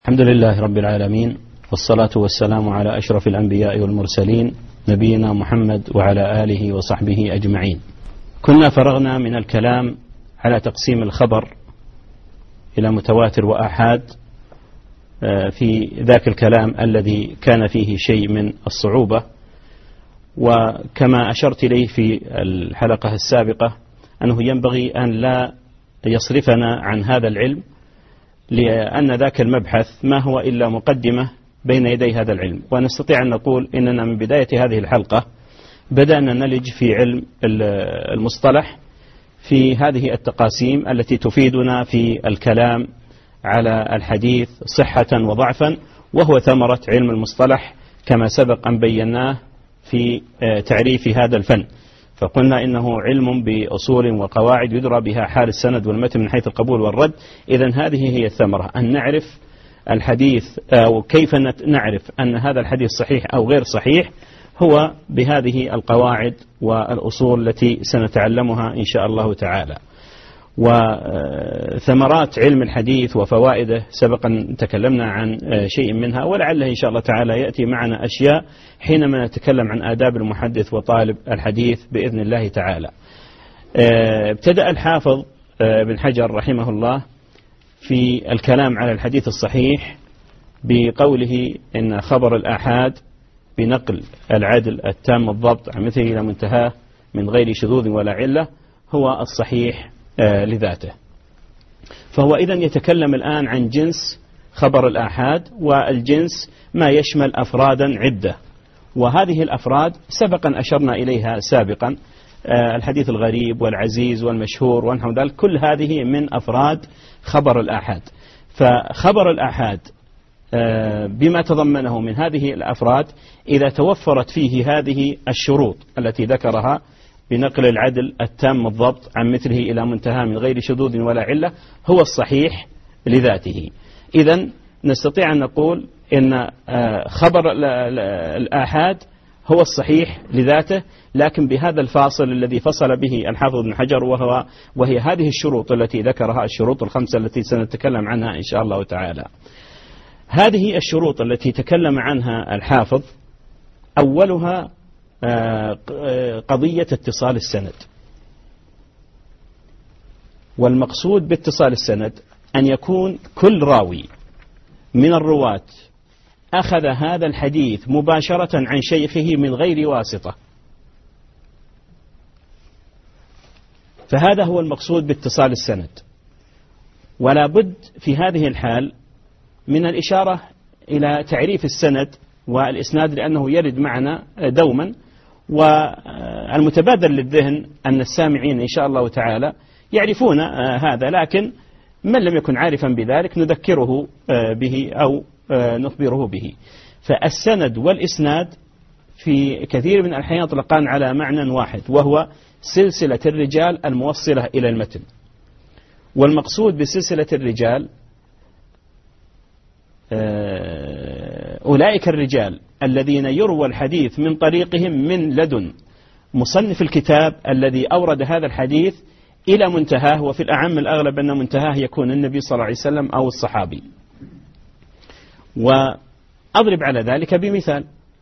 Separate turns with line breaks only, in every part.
الحمد لله رب العالمين، والصلاة والسلام على أشرف الأنبياء والمرسلين نبينا محمد وعلى آله وصحبه أجمعين. كنا فرغنا من الكلام على تقسيم الخبر إلى متواتر وآحاد في ذاك الكلام الذي كان فيه شيء من الصعوبة، وكما أشرت إليه في الحلقة السابقة أنه ينبغي أن لا يصرفنا عن هذا العلم، لأن ذاك المبحث ما هو إلا مقدمة بين يدي هذا العلم. ونستطيع أن نقول إننا من بداية هذه الحلقة بدأنا نلج في علم المصطلح في هذه التقاسيم التي تفيدنا في الكلام على الحديث صحة وضعفا، وهو ثمرة علم المصطلح كما سبق أن بيناه في تعريف هذا الفن. فقلنا إنه علم بأصول وقواعد يدرى بها حال السند والمتن من حيث القبول والرد. إذن هذه هي الثمرة، أن نعرف الحديث أو كيف نعرف أن هذا الحديث صحيح أو غير صحيح، هو بهذه القواعد والأصول التي سنتعلمها إن شاء الله تعالى. وثمرات علم الحديث وفوائده سبقا تكلمنا عن شيء منها، ولعله إن شاء الله تعالى يأتي معنا أشياء حينما نتكلم عن آداب المحدث وطالب الحديث بإذن الله تعالى. ابتدأ الحافظ بن حجر رحمه الله في الكلام على الحديث الصحيح بقوله إن خبر الآحاد بنقل العدل التام الضبط عن مثله إلى منتهاه من غير شذوذ ولا علة هو الصحيح لذاته. فهو إذن يتكلم الآن عن جنس خبر الآحاد، والجنس ما يشمل أفرادا عدة، وهذه الأفراد سبقا أشرنا إليها سابقا، الحديث الغريب والعزيز والمشهور ونحو ذلك، كل هذه من أفراد خبر الآحاد. فخبر الآحاد بما تضمنه من هذه الأفراد إذا توفرت فيه هذه الشروط التي ذكرها بنقل العدل التام الضبط عن مثله إلى منتهى من غير شذوذ ولا علة، هو الصحيح لذاته. إذن نستطيع أن نقول إن خبر الآحاد هو الصحيح لذاته، لكن بهذا الفاصل الذي فصل به الحافظ بن حجر، وهي هذه الشروط التي ذكرها، الشروط الخمسة التي سنتكلم عنها إن شاء الله تعالى. هذه الشروط التي تكلم عنها الحافظ أولها قضية اتصال السند. والمقصود باتصال السند أن يكون كل راوي من الرواة أخذ هذا الحديث مباشرة عن شيخه من غير واسطة، فهذا هو المقصود باتصال السند. ولا بد في هذه الحال من الإشارة إلى تعريف السند والإسناد، لأنه يرد معنا دوما، والمتبادر للذهن أن السامعين إن شاء الله تعالى يعرفون هذا، لكن من لم يكن عارفا بذلك نذكره به أو نخبره به. فالسند والإسناد في كثير من الأحيان يطلقان على معنى واحد، وهو سلسلة الرجال الموصلة إلى المتن. والمقصود بسلسلة الرجال أولئك الرجال الذين يروى الحديث من طريقهم من لدن مصنف الكتاب الذي أورد هذا الحديث إلى منتهاه، وفي الأعم الأغلب أن منتهاه يكون النبي صلى الله عليه وسلم أو الصحابي. وأضرب على ذلك بمثال،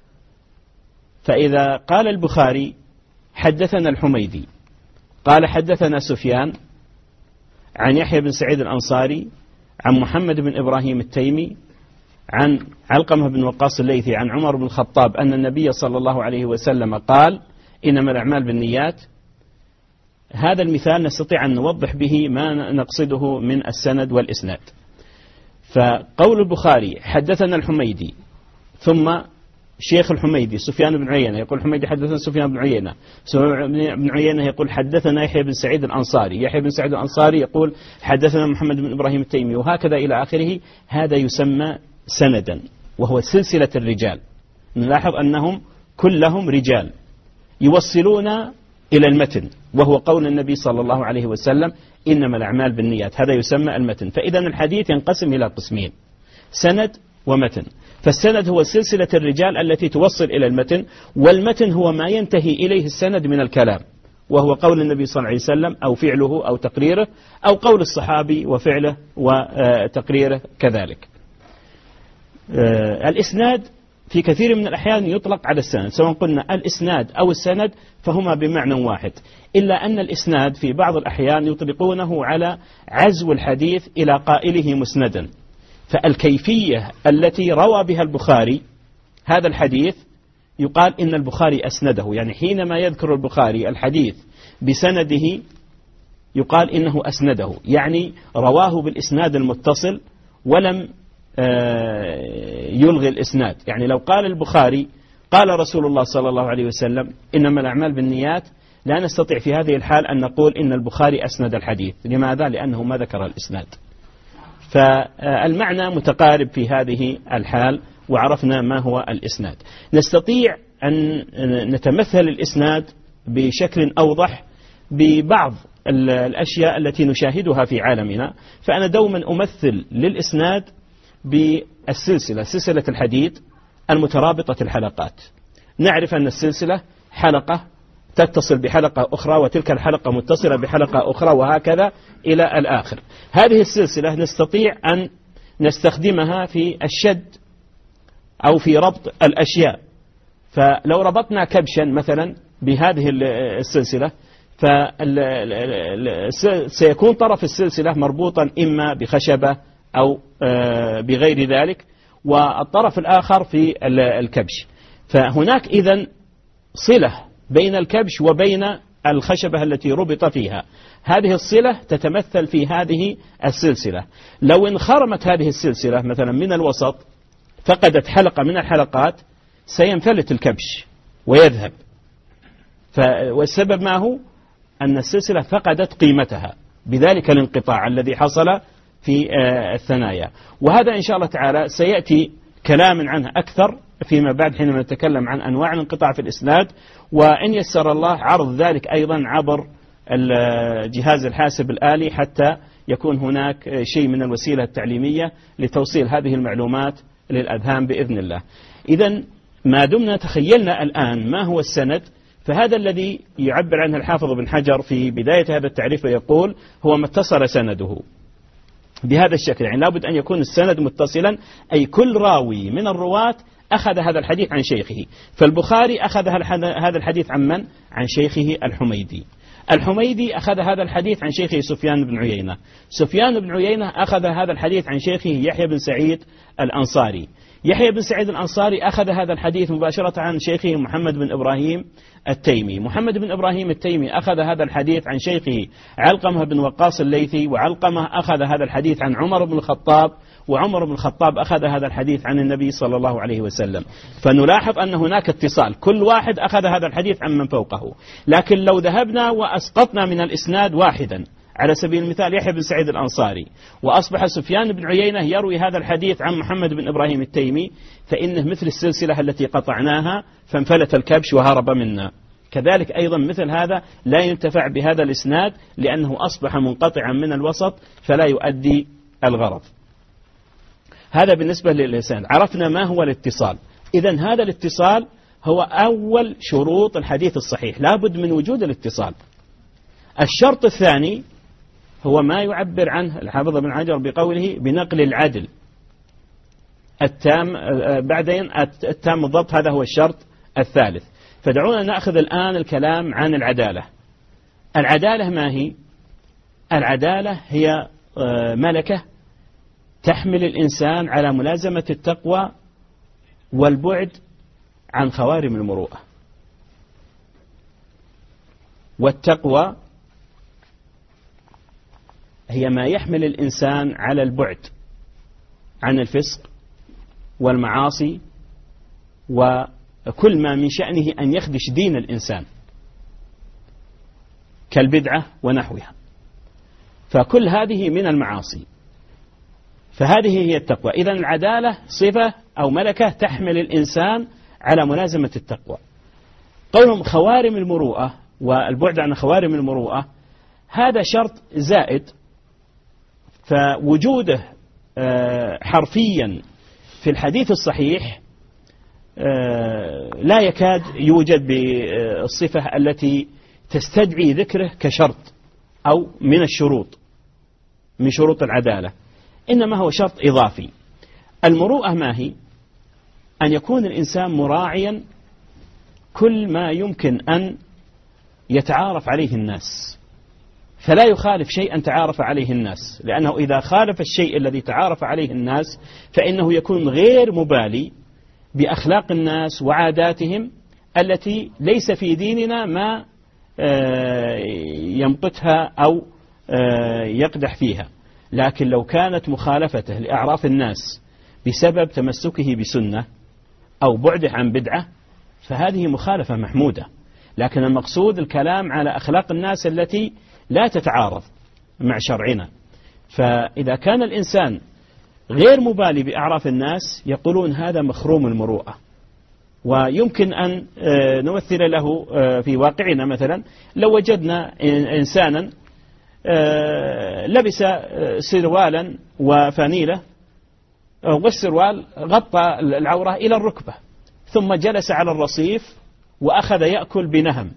فإذا قال البخاري حدثنا الحميدي قال حدثنا سفيان عن يحيى بن سعيد الأنصاري عن محمد بن إبراهيم التيمي عن علقمة بن وقاص الليثي عن عمر بن الخطاب أن النبي صلى الله عليه وسلم قال إنما الأعمال بالنيات، هذا المثال نستطيع أن نوضح به ما نقصده من السند والإسناد. فقول البخاري حدثنا الحميدي، ثم شيخ الحميدي سفيان بن عيينة يقول الحميدي حدثنا سفيان بن عيينة، سفيان بن عيينة يقول حدثنا يحيى بن سعيد الأنصاري، يحيى بن سعيد الأنصاري يقول حدثنا محمد بن إبراهيم التيمي، وهكذا إلى آخره. هذا يسمى سندا، وهو سلسلة الرجال. نلاحظ أنهم كلهم رجال يوصلون إلى المتن، وهو قول النبي صلى الله عليه وسلم إنما الأعمال بالنيات، هذا يسمى المتن. فإذا الحديث ينقسم إلى قسمين، سند ومتن. فالسند هو سلسلة الرجال التي توصل إلى المتن، والمتن هو ما ينتهي إليه السند من الكلام، وهو قول النبي صلى الله عليه وسلم أو فعله أو تقريره، أو قول الصحابي وفعله وتقريره كذلك. الإسناد في كثير من الأحيان يطلق على السند، سواء قلنا الإسناد أو السند فهما بمعنى واحد، إلا أن الإسناد في بعض الأحيان يطلقونه على عزو الحديث إلى قائله مسندا. فالكيفية التي روى بها البخاري هذا الحديث يقال إن البخاري أسنده، يعني حينما يذكر البخاري الحديث بسنده يقال إنه أسنده، يعني رواه بالإسناد المتصل ولم يلغي الإسناد. يعني لو قال البخاري قال رسول الله صلى الله عليه وسلم إنما الأعمال بالنيات، لا نستطيع في هذه الحال أن نقول إن البخاري أسند الحديث. لماذا؟ لأنه ما ذكر الإسناد. فالمعنى متقارب في هذه الحال، وعرفنا ما هو الإسناد. نستطيع أن نتمثل الإسناد بشكل أوضح ببعض الأشياء التي نشاهدها في عالمنا. فأنا دوما أمثل للإسناد بالسلسلة، سلسلة الحديد المترابطة الحلقات. نعرف أن السلسلة حلقة تتصل بحلقة أخرى، وتلك الحلقة متصلة بحلقة أخرى، وهكذا إلى الآخر. هذه السلسلة نستطيع أن نستخدمها في الشد أو في ربط الأشياء. فلو ربطنا كبشا مثلا بهذه السلسلة فسيكون طرف السلسلة مربوطا إما بخشبة أو بغير ذلك، والطرف الآخر في الكبش. فهناك إذن صلة بين الكبش وبين الخشبة التي ربط فيها. هذه الصلة تتمثل في هذه السلسلة. لو انخرمت هذه السلسلة مثلا من الوسط، فقدت حلقة من الحلقات، سينفلت الكبش ويذهب. والسبب ما هو؟ أن السلسلة فقدت قيمتها بذلك الانقطاع الذي حصل في الثنايا. وهذا إن شاء الله تعالى سيأتي كلام عنه أكثر فيما بعد حينما نتكلم عن أنواع الانقطاع في الإسناد، وإن يسر الله عرض ذلك أيضا عبر الجهاز الحاسب الآلي، حتى يكون هناك شيء من الوسيلة التعليمية لتوصيل هذه المعلومات للأذهان بإذن الله. إذن ما دمنا تخيلنا الآن ما هو السند، فهذا الذي يعبر عنه الحافظ بن حجر في بداية هذا التعريف، ويقول هو ما اتصل سنده بهذا الشكل. يعني لابد أن يكون السند متصلا، أي كل راوي من الرواة أخذ هذا الحديث عن شيخه. فالبخاري أخذ هذا الحديث عن من؟ عن شيخه الحميدي. الحميدي أخذ هذا الحديث عن شيخه سفيان بن عيينة. سفيان بن عيينة أخذ هذا الحديث عن شيخه يحيى بن سعيد الأنصاري. يحيى بن سعيد الأنصاري أخذ هذا الحديث مباشرة عن شيخه محمد بن إبراهيم التيمي. محمد بن إبراهيم التيمي أخذ هذا الحديث عن شيخه علقمة بن وقاص الليثي، وعلقمة أخذ هذا الحديث عن عمر بن الخطاب، وعمر بن الخطاب أخذ هذا الحديث عن النبي صلى الله عليه وسلم. فنلاحظ أن هناك اتصال، كل واحد أخذ هذا الحديث عن من فوقه. لكن لو ذهبنا وأسقطنا من الإسناد واحدا، على سبيل المثال يحيى بن سعيد الأنصاري، وأصبح سفيان بن عيينة يروي هذا الحديث عن محمد بن إبراهيم التيمي، فإنه مثل السلسلة التي قطعناها فانفلت الكبش وهرب منا. كذلك أيضا مثل هذا لا ينتفع بهذا الإسناد، لأنه أصبح منقطعا من الوسط فلا يؤدي الغرض. هذا بالنسبة للإسناد. عرفنا ما هو الاتصال. إذن هذا الاتصال هو أول شروط الحديث الصحيح، لابد من وجود الاتصال. الشرط الثاني هو ما يعبر عنه الحافظ بن حجر بقوله بنقل العدل التام، بعدين التام الضبط، هذا هو الشرط الثالث. فدعونا نأخذ الآن الكلام عن العدالة. العدالة ما هي؟ العدالة هي ملكة تحمل الإنسان على ملازمة التقوى والبعد عن خوارم المروءة. والتقوى هي ما يحمل الإنسان على البعد عن الفسق والمعاصي وكل ما من شأنه أن يخدش دين الإنسان كالبدعة ونحوها، فكل هذه من المعاصي. فهذه هي التقوى. إذن العدالة صفة أو ملكة تحمل الإنسان على ملازمة التقوى. قولهم خوارم المروءة والبعد عن خوارم المروءة، هذا شرط زائد، فوجوده حرفيا في الحديث الصحيح لا يكاد يوجد بالصفة التي تستدعي ذكره كشرط أو من الشروط من شروط العدالة، إنما هو شرط إضافي. المروءة ما هي؟ أن يكون الإنسان مراعيا كل ما يمكن أن يتعارف عليه الناس، فلا يخالف شيئا تعارف عليه الناس، لأنه إذا خالف الشيء الذي تعارف عليه الناس فإنه يكون غير مبالي بأخلاق الناس وعاداتهم التي ليس في ديننا ما يمقتها أو يقدح فيها. لكن لو كانت مخالفته لأعراف الناس بسبب تمسكه بسنة أو بعده عن بدعة فهذه مخالفة محمودة. لكن المقصود الكلام على أخلاق الناس التي لا تتعارض مع شرعنا. فإذا كان الإنسان غير مبالي بأعراف الناس يقولون هذا مخروم المروءة. ويمكن أن نمثل له في واقعنا، مثلا لو وجدنا إنسانا لبس سروالا وفانيلة والسروال غطى العورة إلى الركبة، ثم جلس على الرصيف وأخذ يأكل بنهم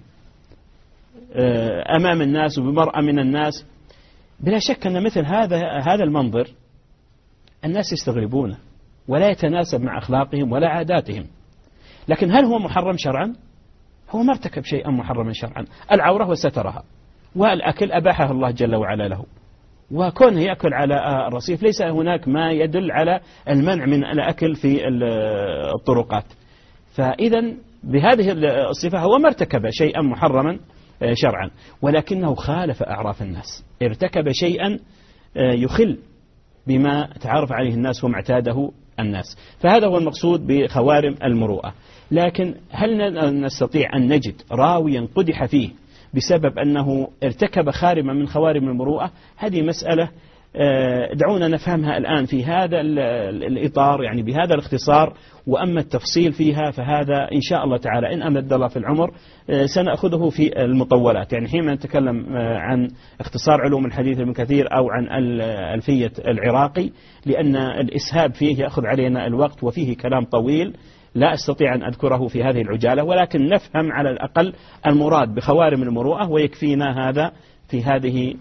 أمام الناس وبمرأة من الناس، بلا شك أن مثل هذا المنظر الناس يستغربونه ولا يتناسب مع أخلاقهم ولا عاداتهم. لكن هل هو محرم شرعا؟ هو ما ارتكب شيئا محرما شرعا. العورة وسترها، والأكل أباحه الله جل وعلا له، وكونه يأكل على الرصيف ليس هناك ما يدل على المنع من الأكل في الطرقات. فإذا بهذه الصفة هو ما ارتكب شيئا محرما شرعا، ولكنه خالف أعراف الناس، ارتكب شيئا يخل بما تعرف عليه الناس وما اعتاده الناس. فهذا هو المقصود بخوارم المروءة. لكن هل نستطيع أن نجد راويا قدح فيه بسبب أنه ارتكب خارما من خوارم المروءة؟ هذه مسألة دعونا نفهمها الآن في هذا الإطار، يعني بهذا الاختصار. وأما التفصيل فيها فهذا إن شاء الله تعالى إن أمد الله في العمر سنأخذه في المطولات، يعني حين نتكلم عن اختصار علوم الحديث ابن كثير أو عن ألفية العراقي، لأن الإسهاب فيه يأخذ علينا الوقت وفيه كلام طويل لا أستطيع أن أذكره في هذه العجالة، ولكن نفهم على الأقل المراد بخوارم المروءة، ويكفينا هذا في هذه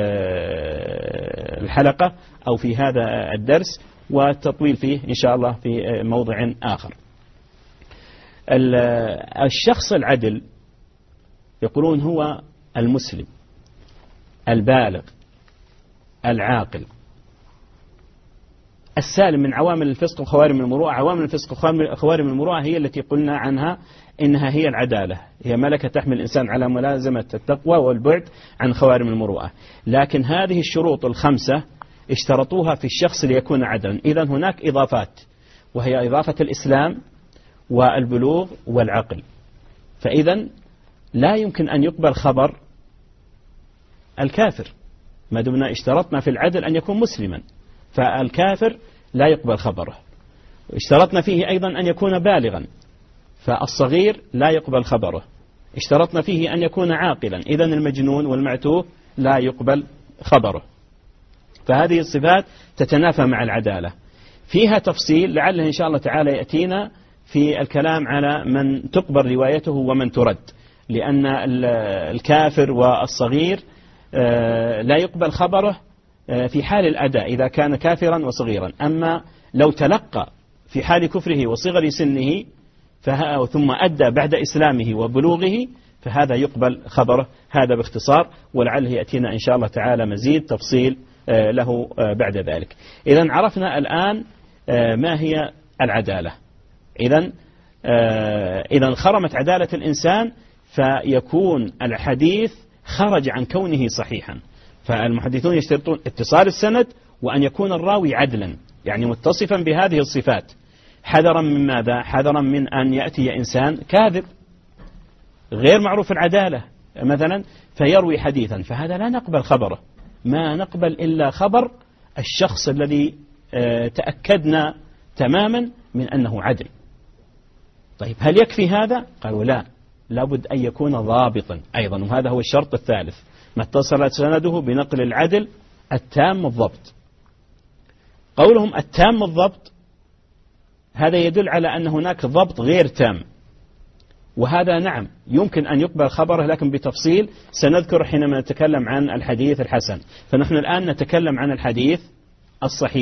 الحلقة أو في هذا الدرس، والتطويل فيه إن شاء الله في موضع آخر. الشخص العدل يقولون هو المسلم البالغ العاقل السالم من عوامل الفسق وخوارم المروءة. عوامل الفسق وخوارم المروءة هي التي قلنا عنها إنها هي العدالة، هي ملكة تحمل الإنسان على ملازمة التقوى والبعد عن خوارم المروءة. لكن هذه الشروط الخمسة اشترطوها في الشخص ليكون عدلا. إذن هناك إضافات، وهي إضافة الإسلام والبلوغ والعقل. فإذن لا يمكن أن يقبل خبر الكافر ما دمنا اشترطنا في العدل أن يكون مسلما، فالكافر لا يقبل خبره. اشترطنا فيه أيضا أن يكون بالغا، فالصغير لا يقبل خبره. اشترطنا فيه أن يكون عاقلا، إذن المجنون والمعتوه لا يقبل خبره. فهذه الصفات تتنافى مع العدالة. فيها تفصيل لعله إن شاء الله تعالى يأتينا في الكلام على من تقبل روايته ومن ترد، لأن الكافر والصغير لا يقبل خبره في حال الأداء إذا كان كافرا وصغيرا. أما لو تلقى في حال كفره وصغر سنه ثم أدى بعد إسلامه وبلوغه فهذا يقبل خبره. هذا باختصار، ولعله يأتينا إن شاء الله تعالى مزيد تفصيل له بعد ذلك. إذن عرفنا الآن ما هي العدالة. إذن خرمت عدالة الإنسان فيكون الحديث خرج عن كونه صحيحا. فالمحدثون يشترطون اتصال السند وأن يكون الراوي عدلا، يعني متصفا بهذه الصفات، حذرا من ماذا؟ حذرا من أن يأتي إنسان كاذب غير معروف العدالة مثلا فيروي حديثا، فهذا لا نقبل خبره. ما نقبل إلا خبر الشخص الذي تأكدنا تماما من أنه عدل. طيب هل يكفي هذا؟ قالوا لا، لابد أن يكون ضابطا أيضا، وهذا هو الشرط الثالث، ما اتصلت سنده بنقل العدل التام الضبط. قولهم التام الضبط هذا يدل على أن هناك ضبط غير تام، وهذا نعم يمكن أن يقبل خبره، لكن بتفصيل سنذكر حينما نتكلم عن الحديث الحسن. فنحن الآن نتكلم عن الحديث الصحيح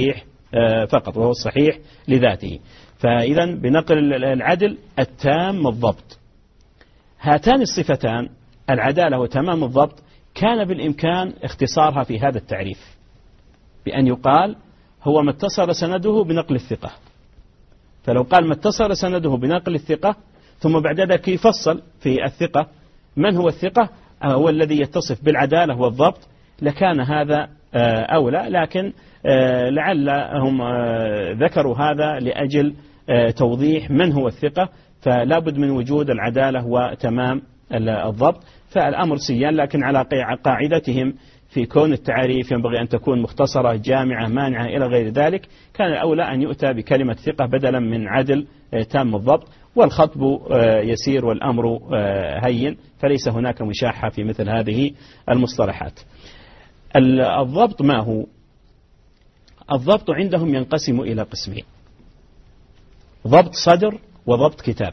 فقط، وهو الصحيح لذاته. فإذا بنقل العدل التام الضبط، هاتان الصفتان العدالة وتمام الضبط كان بالإمكان اختصارها في هذا التعريف بأن يقال هو ما اتصل سنده بنقل الثقة. فلو قال ما اتصل سنده بنقل الثقة ثم بعد ذلك يفصل في الثقة من هو الثقة هو الذي يتصف بالعدالة والضبط لكان هذا أولى، لكن لعلهم ذكروا هذا لأجل توضيح من هو الثقة، فلا بد من وجود العدالة وتمام الضبط. فالأمر سيان، لكن على قاعدتهم في كون التعريف ينبغي أن تكون مختصرة جامعة مانعة إلى غير ذلك، كان الأولى أن يؤتى بكلمة ثقة بدلا من عدل تام الضبط، والخطب يسير والأمر هين، فليس هناك مشاحة في مثل هذه المصطلحات. الضبط ما هو؟ الضبط عندهم ينقسم إلى قسمين: ضبط صدر وضبط كتاب.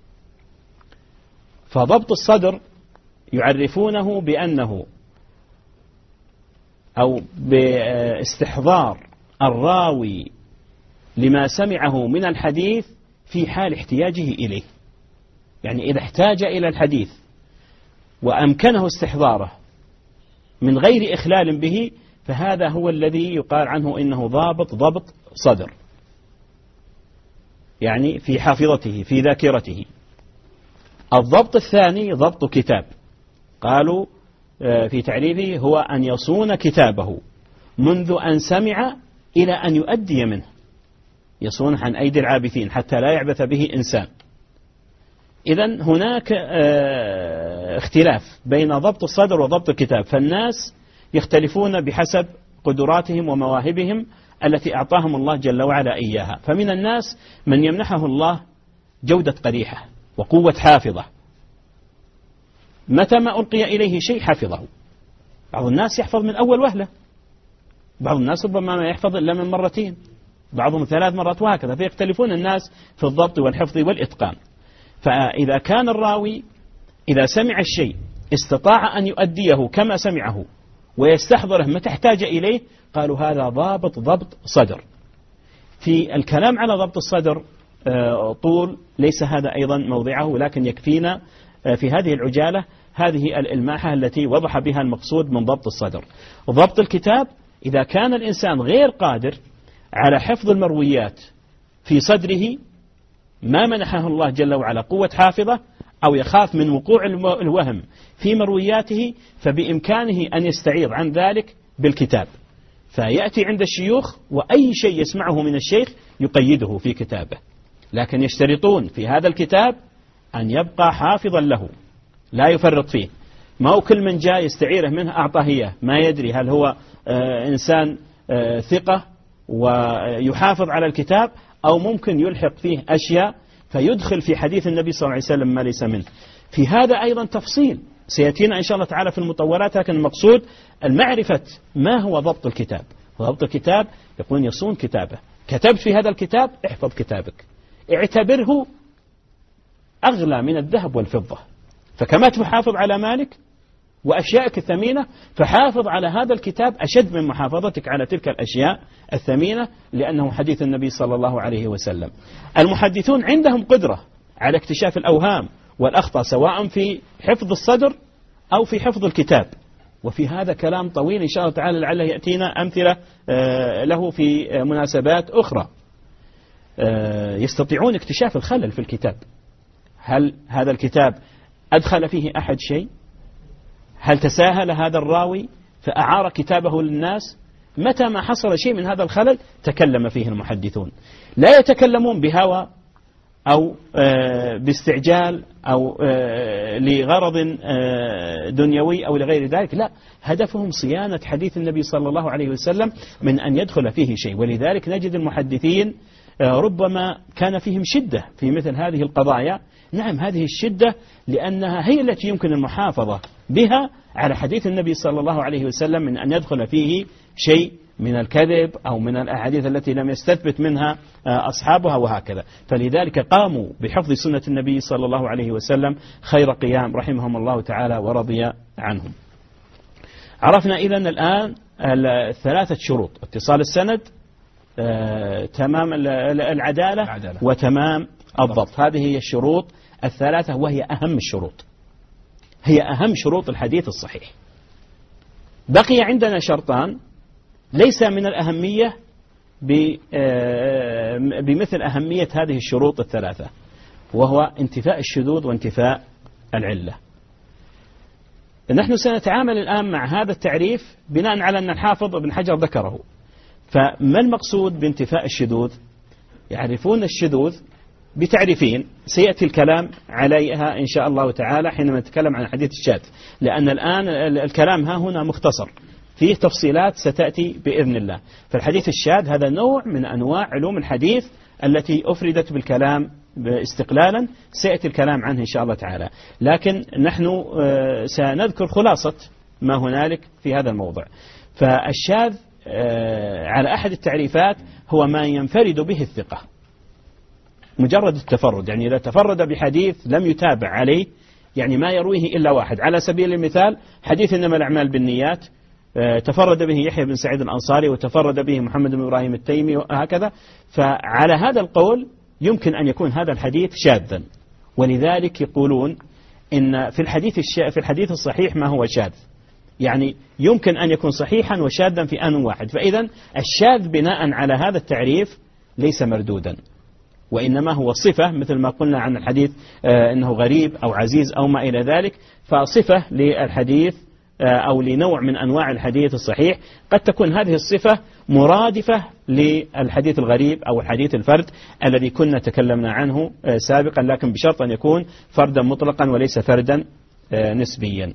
فضبط الصدر يعرفونه بأنه أو باستحضار الراوي لما سمعه من الحديث في حال احتياجه إليه، يعني إذا احتاج إلى الحديث وأمكنه استحضاره من غير إخلال به، فهذا هو الذي يقال عنه إنه ضبط صدر، يعني في حافظته في ذاكرته. الضبط الثاني ضبط كتاب، قالوا في تعريفه هو أن يصون كتابه منذ أن سمع إلى أن يؤدي منه، يصون عن أيدي العابثين حتى لا يعبث به إنسان. إذن هناك اختلاف بين ضبط الصدر وضبط الكتاب، فالناس يختلفون بحسب قدراتهم ومواهبهم التي أعطاهم الله جل وعلا إياها. فمن الناس من يمنحه الله جودة قريحة وقوة حافظة، متى ما ألقي إليه شيء حفظه. بعض الناس يحفظ من أول وهلة، بعض الناس ربما ما يحفظ إلا من مرتين، بعضهم 3 مرات، وهكذا. فيختلفون الناس في الضبط والحفظ والإتقان. فإذا كان الراوي إذا سمع الشيء استطاع أن يؤديه كما سمعه ويستحضره متى احتاج إليه، قالوا هذا ضبط صدر. في الكلام على ضبط الصدر طول، ليس هذا أيضا موضعه، لكن يكفينا في هذه العجالة هذه الإلماحة التي وضح بها المقصود من ضبط الصدر. ضبط الكتاب إذا كان الإنسان غير قادر على حفظ المرويات في صدره، ما منحه الله جل وعلا قوة حافظة، أو يخاف من وقوع الوهم في مروياته، فبإمكانه أن يستعيض عن ذلك بالكتاب، فيأتي عند الشيوخ وأي شيء يسمعه من الشيخ يقيده في كتابه، لكن يشترطون في هذا الكتاب أن يبقى حافظا له لا يفرط فيه. ما هو كل من جاء يستعيره منه أعطاه إياه، ما يدري هل هو إنسان ثقة ويحافظ على الكتاب، أو ممكن يلحق فيه أشياء فيدخل في حديث النبي صلى الله عليه وسلم ما ليس منه. في هذا أيضا تفصيل سيأتينا إن شاء الله تعالى في المطولات، لكن المقصود المعرفة ما هو ضبط الكتاب. ضبط الكتاب يقول يصون كتابه، كتبت في هذا الكتاب احفظ كتابك، اعتبره أغلى من الذهب والفضة، فكما تحافظ على مالك وأشيائك الثمينة، فحافظ على هذا الكتاب أشد من محافظتك على تلك الأشياء الثمينة، لأنه حديث النبي صلى الله عليه وسلم. المحدثون عندهم قدرة على اكتشاف الأوهام والأخطاء سواء في حفظ الصدر أو في حفظ الكتاب، وفي هذا كلام طويل إن شاء الله تعالى لعله يأتينا أمثلة له في مناسبات أخرى. يستطيعون اكتشاف الخلل في الكتاب، هل هذا الكتاب أدخل فيه أحد شيء؟ هل تساهل هذا الراوي فأعار كتابه للناس؟ متى ما حصل شيء من هذا الخلل تكلم فيه المحدثون، لا يتكلمون بهوى أو باستعجال أو لغرض دنيوي أو لغير ذلك، لا، هدفهم صيانة حديث النبي صلى الله عليه وسلم من أن يدخل فيه شيء. ولذلك نجد المحدثين ربما كان فيهم شدة في مثل هذه القضايا. نعم، هذه الشدة لأنها هي التي يمكن المحافظة بها على حديث النبي صلى الله عليه وسلم من أن يدخل فيه شيء من الكذب أو من الأحاديث التي لم يستثبت منها أصحابها وهكذا. فلذلك قاموا بحفظ سنة النبي صلى الله عليه وسلم خير قيام رحمهم الله تعالى ورضي عنهم. عرفنا إذن الآن 3 شروط: اتصال السند، تمام العدالة وتمام الضبط. هذه هي الشروط الثلاثة، وهي أهم الشروط، هي أهم شروط الحديث الصحيح. بقي عندنا شرطان ليس من الأهمية بمثل أهمية هذه الشروط الثلاثة، وهو انتفاء الشذوذ وانتفاء العلة. نحن سنتعامل الآن مع هذا التعريف بناء على أن الحافظ ابن حجر ذكره. فما المقصود بانتفاء الشذوذ؟ يعرفون الشذوذ بتعريفين سيأتي الكلام عليها إن شاء الله تعالى حينما نتكلم عن حديث الشاذ، لأن الآن الكلام ها هنا مختصر، فيه تفصيلات ستأتي بإذن الله. فالحديث الشاذ هذا نوع من أنواع علوم الحديث التي أفردت بالكلام استقلالا، سيأتي الكلام عنه إن شاء الله تعالى، لكن نحن سنذكر خلاصة ما هنالك في هذا الموضع. فالشاذ على أحد التعريفات هو ما ينفرد به الثقة، مجرد التفرد، يعني إذا تفرد بحديث لم يتابع عليه، يعني ما يرويه إلا واحد. على سبيل المثال حديث إنما الأعمال بالنيات تفرد به يحيى بن سعيد الأنصاري وتفرد به محمد بن إبراهيم التيمي وهكذا. فعلى هذا القول يمكن أن يكون هذا الحديث شاذا، ولذلك يقولون إن في الحديث الصحيح ما هو شاذ، يعني يمكن أن يكون صحيحا وشاذا في آن واحد. فإذا الشاذ بناء على هذا التعريف ليس مردودا، وإنما هو صفة، مثل ما قلنا عن الحديث إنه غريب أو عزيز أو ما إلى ذلك، فصفة للحديث أو لنوع من أنواع الحديث الصحيح. قد تكون هذه الصفة مرادفة للحديث الغريب أو الحديث الفرد الذي كنا تكلمنا عنه سابقا، لكن بشرط أن يكون فردا مطلقا وليس فردا نسبيا.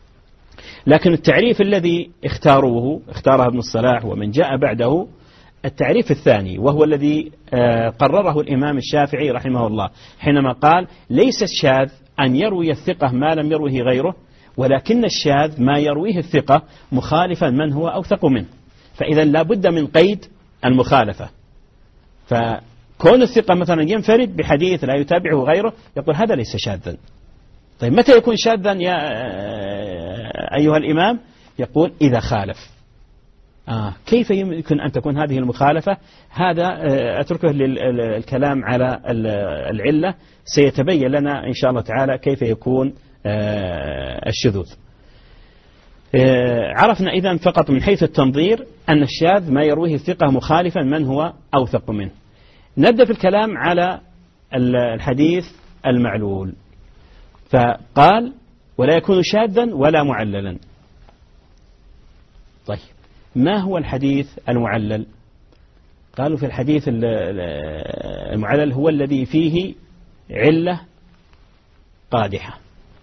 لكن التعريف الذي اختاره ابن الصلاح ومن جاء بعده التعريف الثاني، وهو الذي قرره الإمام الشافعي رحمه الله حينما قال: ليس الشاذ أن يروي الثقة ما لم يروه غيره، ولكن الشاذ ما يرويه الثقة مخالفا من هو أوثق منه. فإذا لا بد من قيد المخالفة. فكون الثقة مثلا ينفرد بحديث لا يتابعه غيره، يقول هذا ليس شاذا. طيب متى يكون شاذا يا أيها الإمام؟ يقول إذا خالف. كيف يمكن أن تكون هذه المخالفة؟ هذا أتركه للكلام على العلة، سيتبين لنا إن شاء الله تعالى كيف يكون الشذوذ. عرفنا إذن فقط من حيث التنظير أن الشاذ ما يرويه الثقة مخالفا من هو أوثق منه. نبدأ في الكلام على الحديث المعلول. فقال: ولا يكون شاذا ولا معللا. طيب ما هو الحديث المعلل؟ قالوا في الحديث المعلل هو الذي فيه علة قادحة.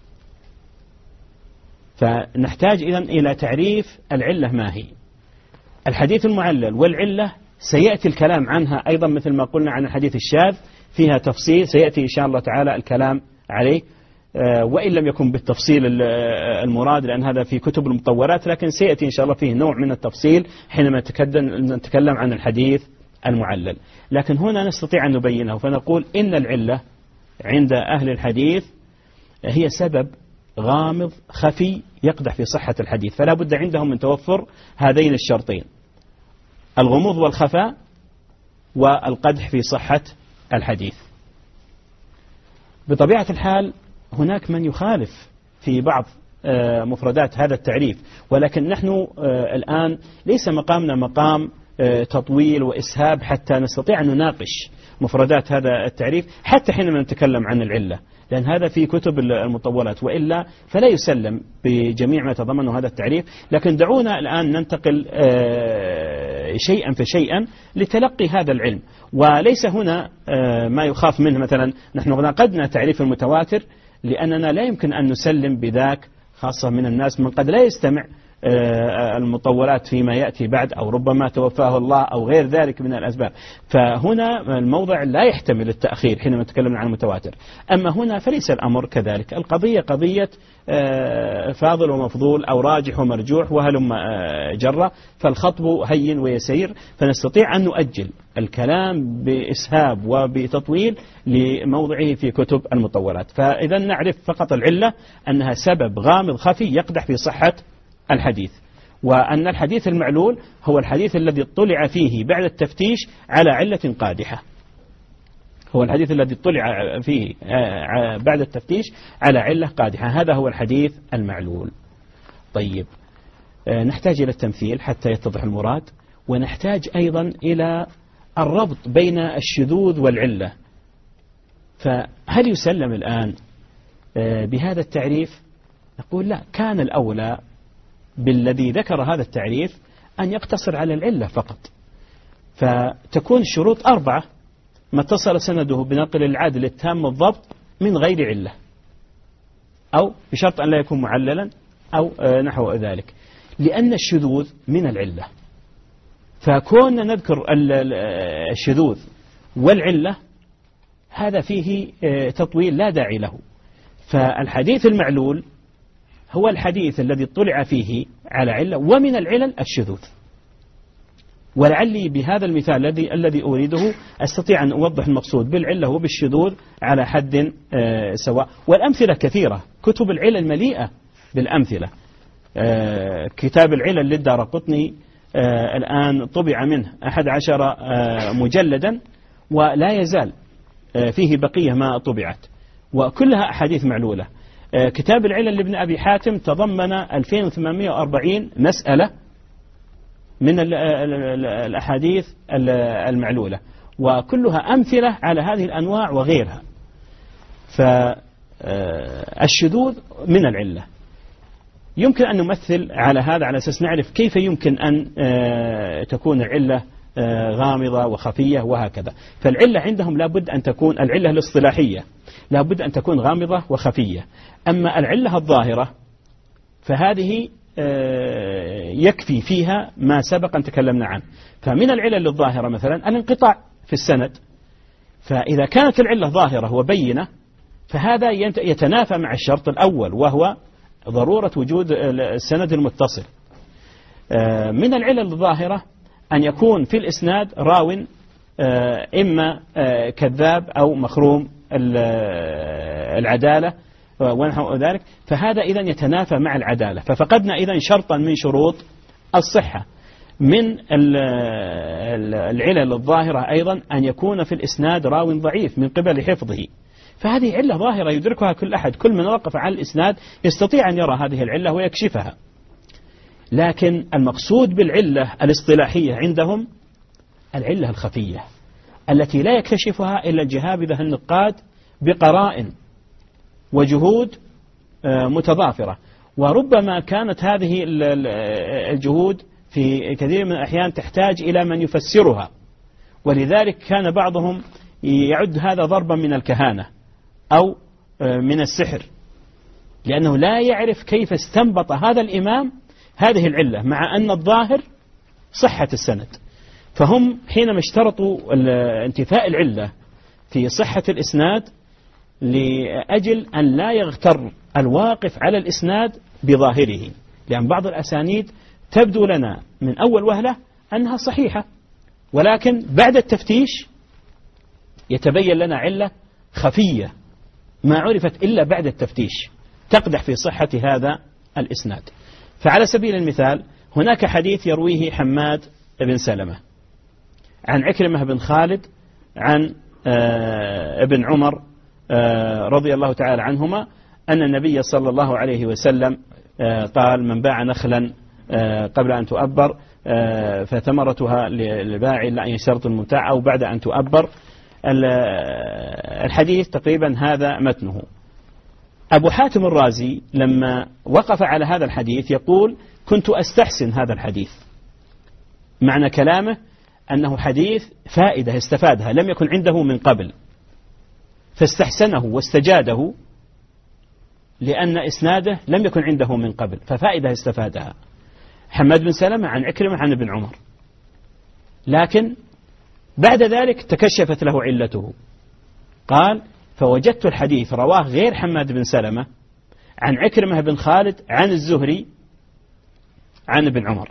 فنحتاج إذن إلى تعريف العلة ما هي. الحديث المعلل والعلة سيأتي الكلام عنها أيضا مثل ما قلنا عن الحديث الشاذ، فيها تفصيل سيأتي إن شاء الله تعالى الكلام عليه، وإن لم يكن بالتفصيل المراد لأن هذا في كتب المطورات، لكن سيأتي إن شاء الله فيه نوع من التفصيل حينما نتكلم عن الحديث المعلل. لكن هنا نستطيع أن نبينه، فنقول إن العلة عند أهل الحديث هي سبب غامض خفي يقدح في صحة الحديث، فلا بد عندهم من توفر هذين الشرطين: الغموض والخفاء والقدح في صحة الحديث. بطبيعة الحال هناك من يخالف في بعض مفردات هذا التعريف، ولكن نحن الآن ليس مقامنا مقام تطويل وإسهاب حتى نستطيع أن نناقش مفردات هذا التعريف حتى حينما نتكلم عن العلة، لأن هذا في كتب المطولات، وإلا فلا يسلم بجميع ما تضمنه هذا التعريف. لكن دعونا الآن ننتقل شيئا فشيئا لتلقي هذا العلم. وليس هنا ما يخاف منه، مثلا نحن نقدنا تعريف المتواتر لأننا لا يمكن أن نسلم بذاك، خاصة من الناس من قد لا يستمع المطولات فيما يأتي بعد، أو ربما توفاه الله أو غير ذلك من الأسباب. فهنا الموضع لا يحتمل التأخير حينما نتكلم عن المتواتر. أما هنا فليس الأمر كذلك، القضية قضية فاضل ومفضول أو راجح ومرجوح وهلم جرة، فالخطب هين ويسير، فنستطيع أن نؤجل الكلام بإسهاب وبتطويل لموضعه في كتب المطولات. فإذا نعرف فقط العلة أنها سبب غامض خفي يقدح في صحة الحديث. وأن الحديث المعلول هو الحديث الذي اطلع فيه بعد التفتيش على علة قادحة، هو الحديث الذي اطلع فيه بعد التفتيش على علة قادحة، هذا هو الحديث المعلول. طيب، نحتاج إلى التمثيل حتى يتضح المراد، ونحتاج أيضا إلى الربط بين الشذوذ والعلة. فهل يسلم الآن بهذا التعريف؟ نقول لا، كان الأولى بالذي ذكر هذا التعريف أن يقتصر على العلة فقط، فتكون الشروط 4: ما اتصل سنده بنقل العادل التام الضبط من غير علة، أو بشرط أن لا يكون معللا، أو نحو ذلك، لأن الشذوذ من العلة. فكون نذكر الشذوذ والعلة هذا فيه تطويل لا داعي له. فالحديث المعلول هو الحديث الذي اطلع فيه على علة، ومن العلل الشذوذ. ولعلي بهذا المثال الذي أريده أستطيع أن أوضح المقصود بالعلة وبالشذوذ على حد سواء. والأمثلة كثيرة، كتب العلل مليئة بالأمثلة. كتاب العلل للدارقطني الآن طبع منه 11 مجلدا، ولا يزال فيه بقية ما طبعت، وكلها أحاديث معلولة. كتاب العلل لابن أبي حاتم تضمن 2840 مسألة من الأحاديث المعلولة، وكلها أمثلة على هذه الأنواع وغيرها. فالشذوذ من العلة. يمكن أن نمثل على هذا على أساس نعرف كيف يمكن أن تكون العلة غامضة وخفية وهكذا. فالعلة عندهم لابد أن تكون العلة الاصطلاحية لابد أن تكون غامضة وخفية. أما العلة الظاهرة فهذه يكفي فيها ما سبق أن تكلمنا عنه. فمن العلل الظاهرة مثلا الانقطاع في السند، فإذا كانت العلة ظاهرة وبينة فهذا يتنافى مع الشرط الأول، وهو ضرورة وجود السند المتصل. من العلل الظاهرة أن يكون في الإسناد راو إما كذاب أو مخروم العدالة ونحو ذلك، فهذا إذن يتنافى مع العدالة، ففقدنا إذن شرطا من شروط الصحة. من العلل الظاهرة أيضا أن يكون في الإسناد راو ضعيف من قبل حفظه، فهذه علة ظاهرة يدركها كل أحد، كل من وقف على الإسناد يستطيع أن يرى هذه العلة ويكشفها. لكن المقصود بالعلة الاصطلاحية عندهم العلة الخفية التي لا يكتشفها إلا الجهابذة النقاد بقرائن وجهود متضافرة، وربما كانت هذه الجهود في كثير من الأحيان تحتاج إلى من يفسرها، ولذلك كان بعضهم يعد هذا ضربا من الكهانة أو من السحر، لأنه لا يعرف كيف استنبط هذا الإمام هذه العلة مع أن الظاهر صحة السند. فهم حينما اشترطوا انتفاء العلة في صحة الإسناد لأجل أن لا يغتر الواقف على الإسناد بظاهره، لأن بعض الأسانيد تبدو لنا من أول وهلة أنها صحيحة، ولكن بعد التفتيش يتبين لنا علة خفية ما عرفت إلا بعد التفتيش تقدح في صحة هذا الإسناد. فعلى سبيل المثال هناك حديث يرويه حماد بن سلمة عن عكرمة بن خالد عن ابن عمر رضي الله تعالى عنهما أن النبي صلى الله عليه وسلم قال: من باع نخلا قبل أن تؤبر فثمرتها للبائع إلا أن يشترط المبتاع أو بعد أن تؤبر. الحديث تقريبا هذا متنه. أبو حاتم الرازي لما وقف على هذا الحديث يقول: كنت أستحسن هذا الحديث. معنى كلامه أنه حديث فائدة استفادها لم يكن عنده من قبل، فاستحسنه واستجاده لأن إسناده لم يكن عنده من قبل، ففائدة استفادها. حماد بن سلمة عن عكرمة عن ابن عمر، لكن بعد ذلك تكشفت له علته. قال: فوجدت الحديث رواه غير حماد بن سلمة عن عكرمة بن خالد عن الزهري عن ابن عمر،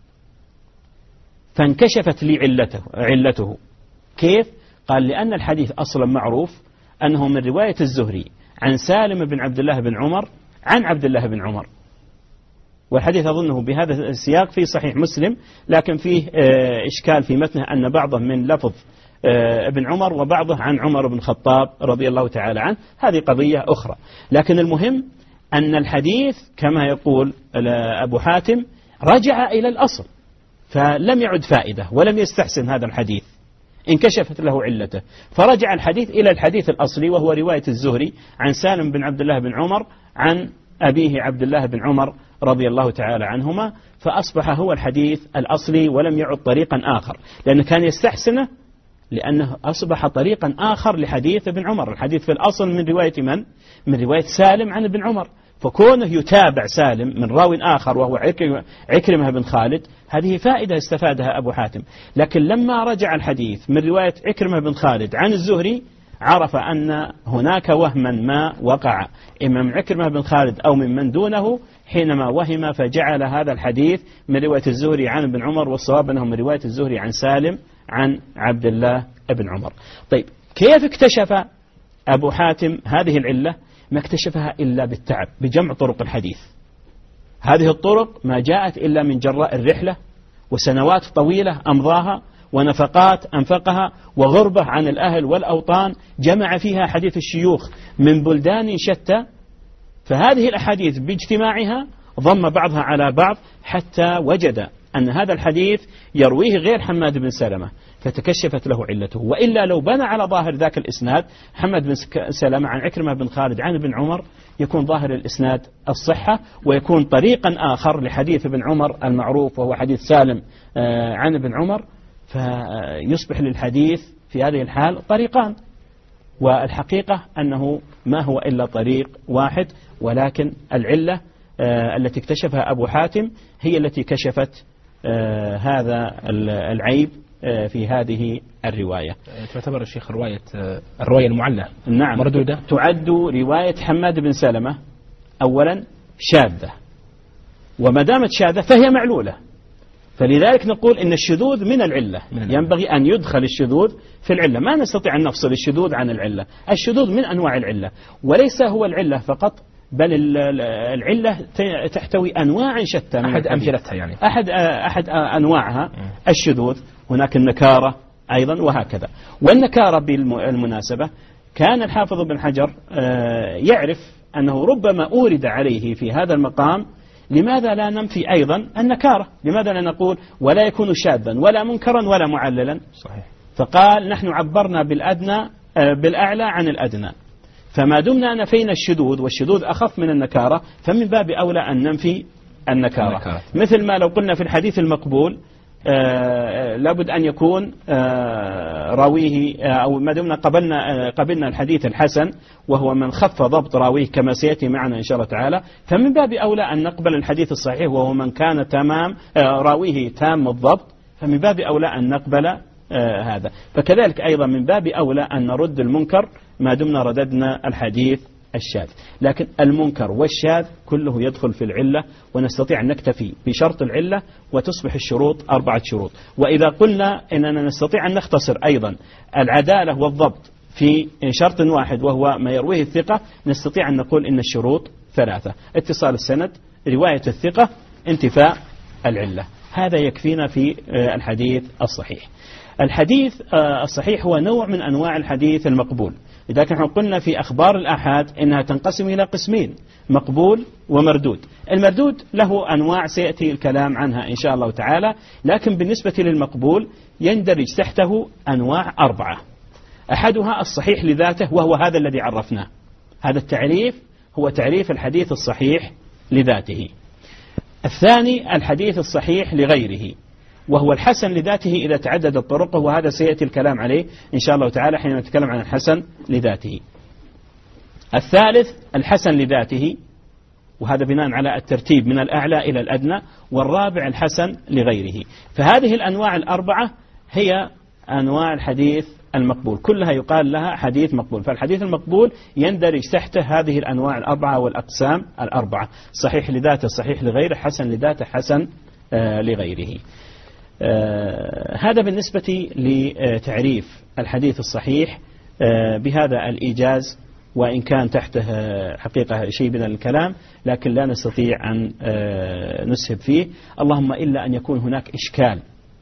فانكشفت لي علته. كيف؟ قال: لأن الحديث أصلا معروف أنه من رواية الزهري عن سالم بن عبد الله بن عمر عن عبد الله بن عمر، والحديث أظنه بهذا السياق في صحيح مسلم، لكن فيه إشكال في متنه أن بعضه من لفظ ابن عمر وبعضه عن عمر بن الخطاب رضي الله تعالى عنه، هذه قضية أخرى. لكن المهم أن الحديث كما يقول أبو حاتم رجع إلى الأصل، فلم يعد فائدة ولم يستحسن هذا الحديث، انكشفت له علته، فرجع الحديث إلى الحديث الأصلي وهو رواية الزهري عن سالم بن عبد الله بن عمر عن أبيه عبد الله بن عمر رضي الله تعالى عنهما، فأصبح هو الحديث الأصلي ولم يعد طريقا آخر، لأنه كان يستحسنه لأنه أصبح طريقا آخر لحديث ابن عمر. الحديث في الأصل من رواية من؟ من رواية سالم عن ابن عمر، فكونه يتابع سالم من راو آخر وهو عكرمة بن خالد، هذه فائدة استفادها أبو حاتم. لكن لما رجع الحديث من رواية عكرمة بن خالد عن الزهري عرف أن هناك وهما ما وقع إما من عكرمة بن خالد أو من دونه حينما وهم، فجعل هذا الحديث من رواية الزهري عن ابن عمر، والصواب أنه من رواية الزهري عن سالم عن عبد الله بن عمر. طيب كيف اكتشف أبو حاتم هذه العلة؟ ما اكتشفها إلا بالتعب بجمع طرق الحديث. هذه الطرق ما جاءت إلا من جراء الرحلة وسنوات طويلة أمضاها ونفقات أنفقها وغربة عن الأهل والأوطان، جمع فيها حديث الشيوخ من بلدان شتى، فهذه الأحاديث باجتماعها ضم بعضها على بعض حتى وجد أن هذا الحديث يرويه غير حماد بن سلمة، فتكشفت له علته. وإلا لو بنى على ظاهر ذاك الإسناد حماد بن سلمة عن عكرمة بن خالد عن ابن عمر، يكون ظاهر الإسناد الصحة، ويكون طريقا آخر لحديث ابن عمر المعروف وهو حديث سالم عن ابن عمر، فيصبح للحديث في هذه الحال طريقان، والحقيقة أنه ما هو إلا طريق واحد، ولكن العلة التي اكتشفها أبو حاتم هي التي كشفت هذا العيب في هذه الرواية.
تعتبر الشيخ الرواية المعلة
نعم
مردودة؟
تعد رواية حماد بن سلمة أولا شاذة، وما دامت شاذة فهي معلولة، فلذلك نقول إن الشذوذ من العلة، ينبغي أن يدخل الشذوذ في العلة، ما نستطيع أن نفصل الشذوذ عن العلة. الشذوذ من أنواع العلة، وليس هو العلة فقط، بل العلة تحتوي أنواع شتى.
أحد أمثلتها يعني
أحد أنواعها الشذوذ، هناك النكارة أيضا وهكذا. والنكارة بالمناسبة كان الحافظ بن حجر يعرف أنه ربما أورد عليه في هذا المقام، لماذا لا ننفي أيضا النكارة؟ لماذا لا نقول ولا يكون شاذا ولا منكرا ولا معللا؟
صحيح.
فقال نحن عبرنا بالأعلى عن الأدنى، فما دمنا نفينا الشذوذ، والشذوذ أخف من النكارة، فمن باب أولى أن ننفي النكارة. مثل ما لو قلنا في الحديث المقبول لابد أن يكون راويه، أو ما دمنا قبلنا الحديث الحسن وهو من خف ضبط راويه كما سيأتي معنا إن شاء الله تعالى، فمن باب أولى أن نقبل الحديث الصحيح وهو من كان تمام راويه تام الضبط، فمن باب أولى أن نقبل هذا. فكذلك أيضا من باب أولى أن نرد المنكر ما دمنا رددنا الحديث الشاذ. لكن المنكر والشاذ كله يدخل في العلة، ونستطيع أن نكتفي بشرط العلة وتصبح الشروط 4 شروط. وإذا قلنا إننا نستطيع أن نختصر أيضا العدالة والضبط في شرط واحد وهو ما يرويه الثقة، نستطيع أن نقول إن الشروط 3: اتصال السند، رواية الثقة، انتفاء العلة. هذا يكفينا في الحديث الصحيح. الحديث الصحيح هو نوع من أنواع الحديث المقبول، لذلك نحن قلنا في أخبار الآحاد إنها تنقسم إلى قسمين: مقبول ومردود. المردود له أنواع سيأتي الكلام عنها إن شاء الله تعالى، لكن بالنسبة للمقبول يندرج تحته أنواع 4. أحدها الصحيح لذاته، وهو هذا الذي عرفناه. هذا التعريف هو تعريف الحديث الصحيح لذاته. الثاني الحديث الصحيح لغيره، وهو الحسن لذاته إذا تعددت طرقه، وهذا سيأتي الكلام عليه إن شاء الله تعالى حينما نتكلم عن الحسن لذاته. الثالث الحسن لذاته، وهذا بناء على الترتيب من الأعلى إلى الأدنى. والرابع الحسن لغيره. فهذه الأنواع 4 هي أنواع الحديث المقبول، كلها يقال لها حديث مقبول. فالحديث المقبول يندرج تحته هذه الأنواع 4 والأقسام 4: صحيح لذاته، صحيح لغيره، حسن لذاته، حسن لغيره. هذا بالنسبة لتعريف الحديث الصحيح بهذا الإيجاز وإن كان تحته حقيقة شيء من الكلام، لكن لا نستطيع أن نسهب فيه، اللهم إلا أن يكون هناك إشكال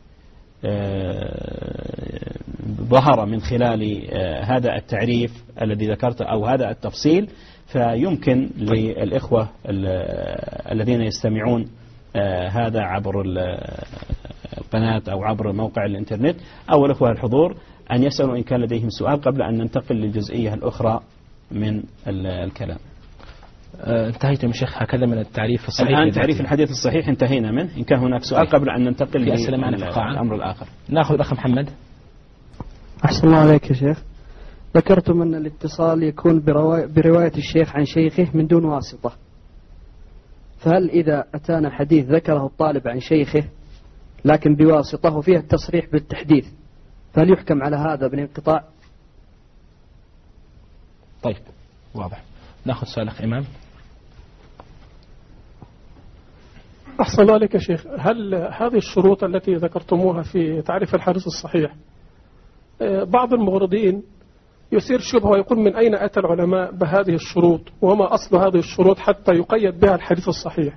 ظهر من خلال هذا التعريف الذي ذكرته أو هذا التفصيل، فيمكن للإخوة الذين يستمعون هذا عبر القناة أو عبر موقع الإنترنت أو الإخوة الحضور أن يسألوا إن كان لديهم سؤال قبل أن ننتقل للجزئية الأخرى من الكلام.
انتهيت من شيخ هكذا من التعريف الصحيح.
الآن تعريف الحديث الصحيح انتهينا منه، إن كان هناك سؤال قبل أن ننتقل
للأمر
الآخر.
نأخذ الأخ محمد.
أحسن الله عليك يا شيخ. ذكرتم أن الاتصال يكون برواية الشيخ عن شيخه من دون واسطة، فهل إذا أتانا حديث ذكره الطالب عن شيخه لكن بواسطة وفيها التصريح بالتحديث، فهل يحكم على هذا بالانقطاع؟
طيب واضح. نأخذ سؤال أخ إمام.
أحسن الله عليك يا شيخ. هل هذه الشروط التي ذكرتموها في تعريف الحديث الصحيح بعض المغرضين يثير شبهة ويقول من أين أتى العلماء بهذه الشروط وما أصل هذه الشروط حتى يقيد بها الحديث الصحيح؟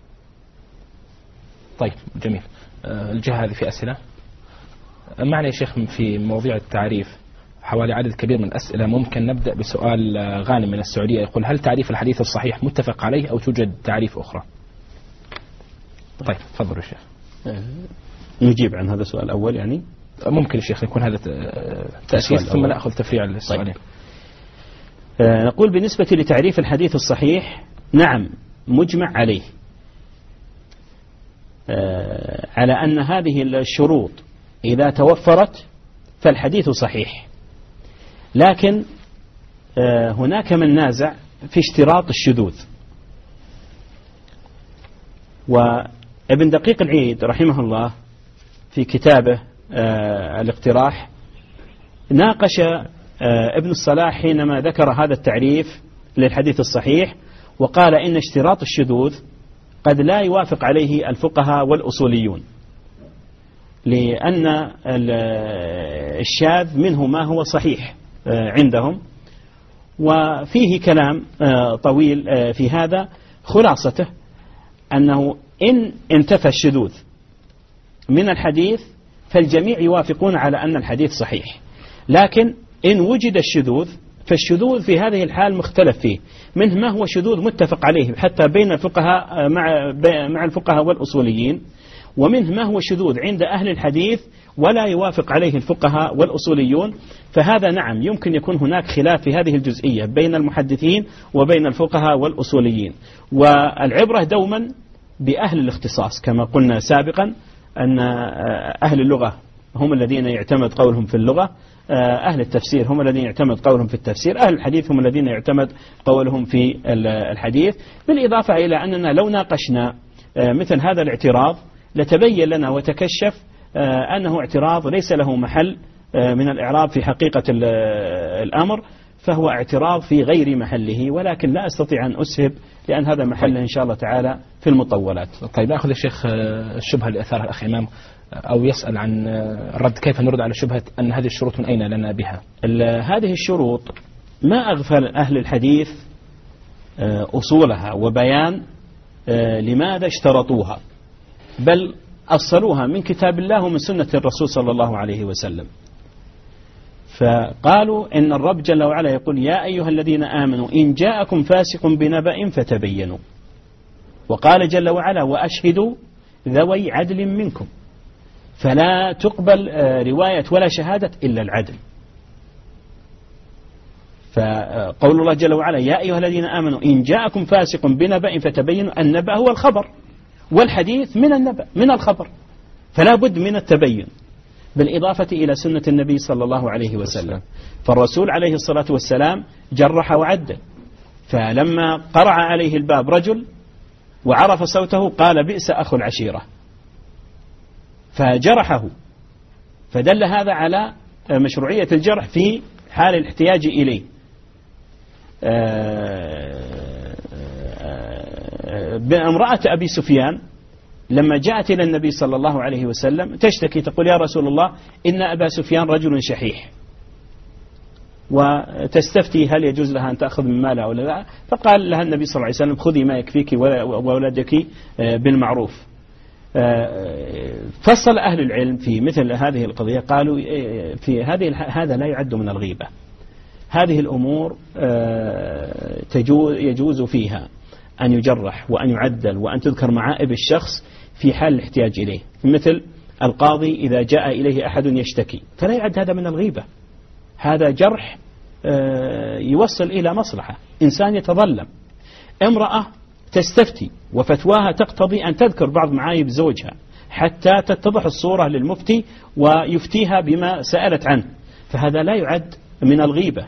طيب جميل. الجهة هذه في أسئلة معنا يا شيخ في مواضيع التعريف حوالي عدد كبير من الأسئلة. ممكن نبدأ بسؤال غانم من السعودية يقول هل تعريف الحديث الصحيح متفق عليه أو توجد تعريف أخرى؟ طيب تفضل يا شيخ.
نجيب عن هذا السؤال الأول يعني.
ممكن يا شيخ يكون هذا تأسيس ثم نأخذ تفريع للسؤالين.
نقول بالنسبة لتعريف الحديث الصحيح نعم مجمع عليه على أن هذه الشروط إذا توفرت فالحديث صحيح، لكن هناك من نازع في اشتراط الشذوذ. وابن دقيق العيد رحمه الله في كتابه الاقتراح ناقش ابن الصلاح حينما ذكر هذا التعريف للحديث الصحيح، وقال إن اشتراط الشذوذ قد لا يوافق عليه الفقهاء والأصوليون، لأن الشاذ منه ما هو صحيح عندهم، وفيه كلام طويل في هذا. خلاصته أنه إن انتفى الشذوذ من الحديث فالجميع يوافقون على أن الحديث صحيح، لكن إن وجد الشذوذ فالشذوذ في هذه الحال مختلف فيه، منه ما هو شذوذ متفق عليه حتى بين الفقهاء مع الفقهاء والأصوليين، ومنه ما هو شذوذ عند أهل الحديث ولا يوافق عليه الفقهاء والأصوليون. فهذا نعم يمكن يكون هناك خلاف في هذه الجزئية بين المحدثين وبين الفقهاء والأصوليين، والعبرة دوما بأهل الاختصاص كما قلنا سابقا أن أهل اللغة هم الذين يعتمد قولهم في اللغة، أهل التفسير هم الذين يعتمد قولهم في التفسير، أهل الحديث هم الذين يعتمد قولهم في الحديث. بالإضافة إلى أننا لو ناقشنا مثل هذا الاعتراض لتبين لنا وتكشف أنه اعتراض ليس له محل من الإعراب في حقيقة الأمر، فهو اعتراض في غير محله، ولكن لا أستطيع أن أسهب لأن هذا محله إن شاء الله تعالى في المطولات.
طيب نأخذ الشيخ الشبهة اللي أثارها الأخ إمام، أو يسأل عن الرد كيف نرد على شبهة أن هذه الشروط من أين لنا بها؟
هذه الشروط ما أغفل أهل الحديث أصولها وبيان لماذا اشترطوها، بل أصلوها من كتاب الله ومن سنة الرسول صلى الله عليه وسلم. فقالوا إن الرب جل وعلا يقول يا أيها الذين آمنوا إن جاءكم فاسق بنبأ فتبينوا، وقال جل وعلا وأشهدوا ذوي عدل منكم، فلا تقبل رواية ولا شهادة إلا العدل. فقول الله جل وعلا يا أيها الذين آمنوا إن جاءكم فاسق بنبأ فتبينوا، النبأ هو الخبر والحديث من النبأ من الخبر، فلا بد من التبين، بالإضافة إلى سنة النبي صلى الله عليه وسلم. فالرسول عليه الصلاة والسلام جرح وعدل، فلما قرع عليه الباب رجل وعرف صوته قال بئس أخو العشيرة، فجرحه، فدل هذا على مشروعية الجرح في حال الاحتياج إليه. بامرأة أبي سفيان لما جاءت إلى النبي صلى الله عليه وسلم تشتكي تقول يا رسول الله إن أبا سفيان رجل شحيح، وتستفتي هل يجوز لها أن تأخذ من مالها أو لا، فقال لها النبي صلى الله عليه وسلم خذي ما يكفيك وولدك بالمعروف. فصل أهل العلم في مثل هذه القضية، قالوا في هذا لا يعد من الغيبة. هذه الأمور يجوز فيها أن يجرح وأن يعدل وأن تذكر معائب الشخص في حال الاحتياج إليه، مثل القاضي إذا جاء إليه أحد يشتكي، فلا يعد هذا من الغيبة، هذا جرح يوصل إلى مصلحة. إنسان يتظلم، امرأة تستفتي وفتواها تقتضي أن تذكر بعض معايب زوجها حتى تتضح الصورة للمفتي ويفتيها بما سألت عنه، فهذا لا يعد من الغيبة.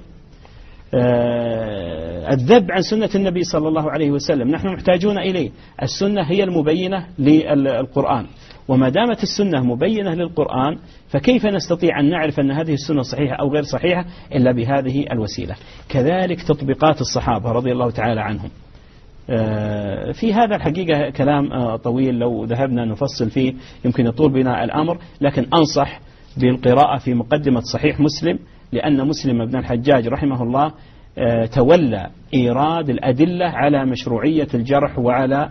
الذب عن سنة النبي صلى الله عليه وسلم نحن محتاجون إليه، السنة هي المبينة للقرآن، وما دامت السنة مبينة للقرآن فكيف نستطيع أن نعرف أن هذه السنة صحيحة أو غير صحيحة إلا بهذه الوسيلة. كذلك تطبيقات الصحابة رضي الله تعالى عنهم. في هذا الحقيقة كلام طويل، لو ذهبنا نفصل فيه يمكن يطول بنا الأمر، لكن أنصح بالقراءة في مقدمة صحيح مسلم، لأن مسلم بن الحجاج رحمه الله تولى إيراد الأدلة على مشروعية الجرح وعلى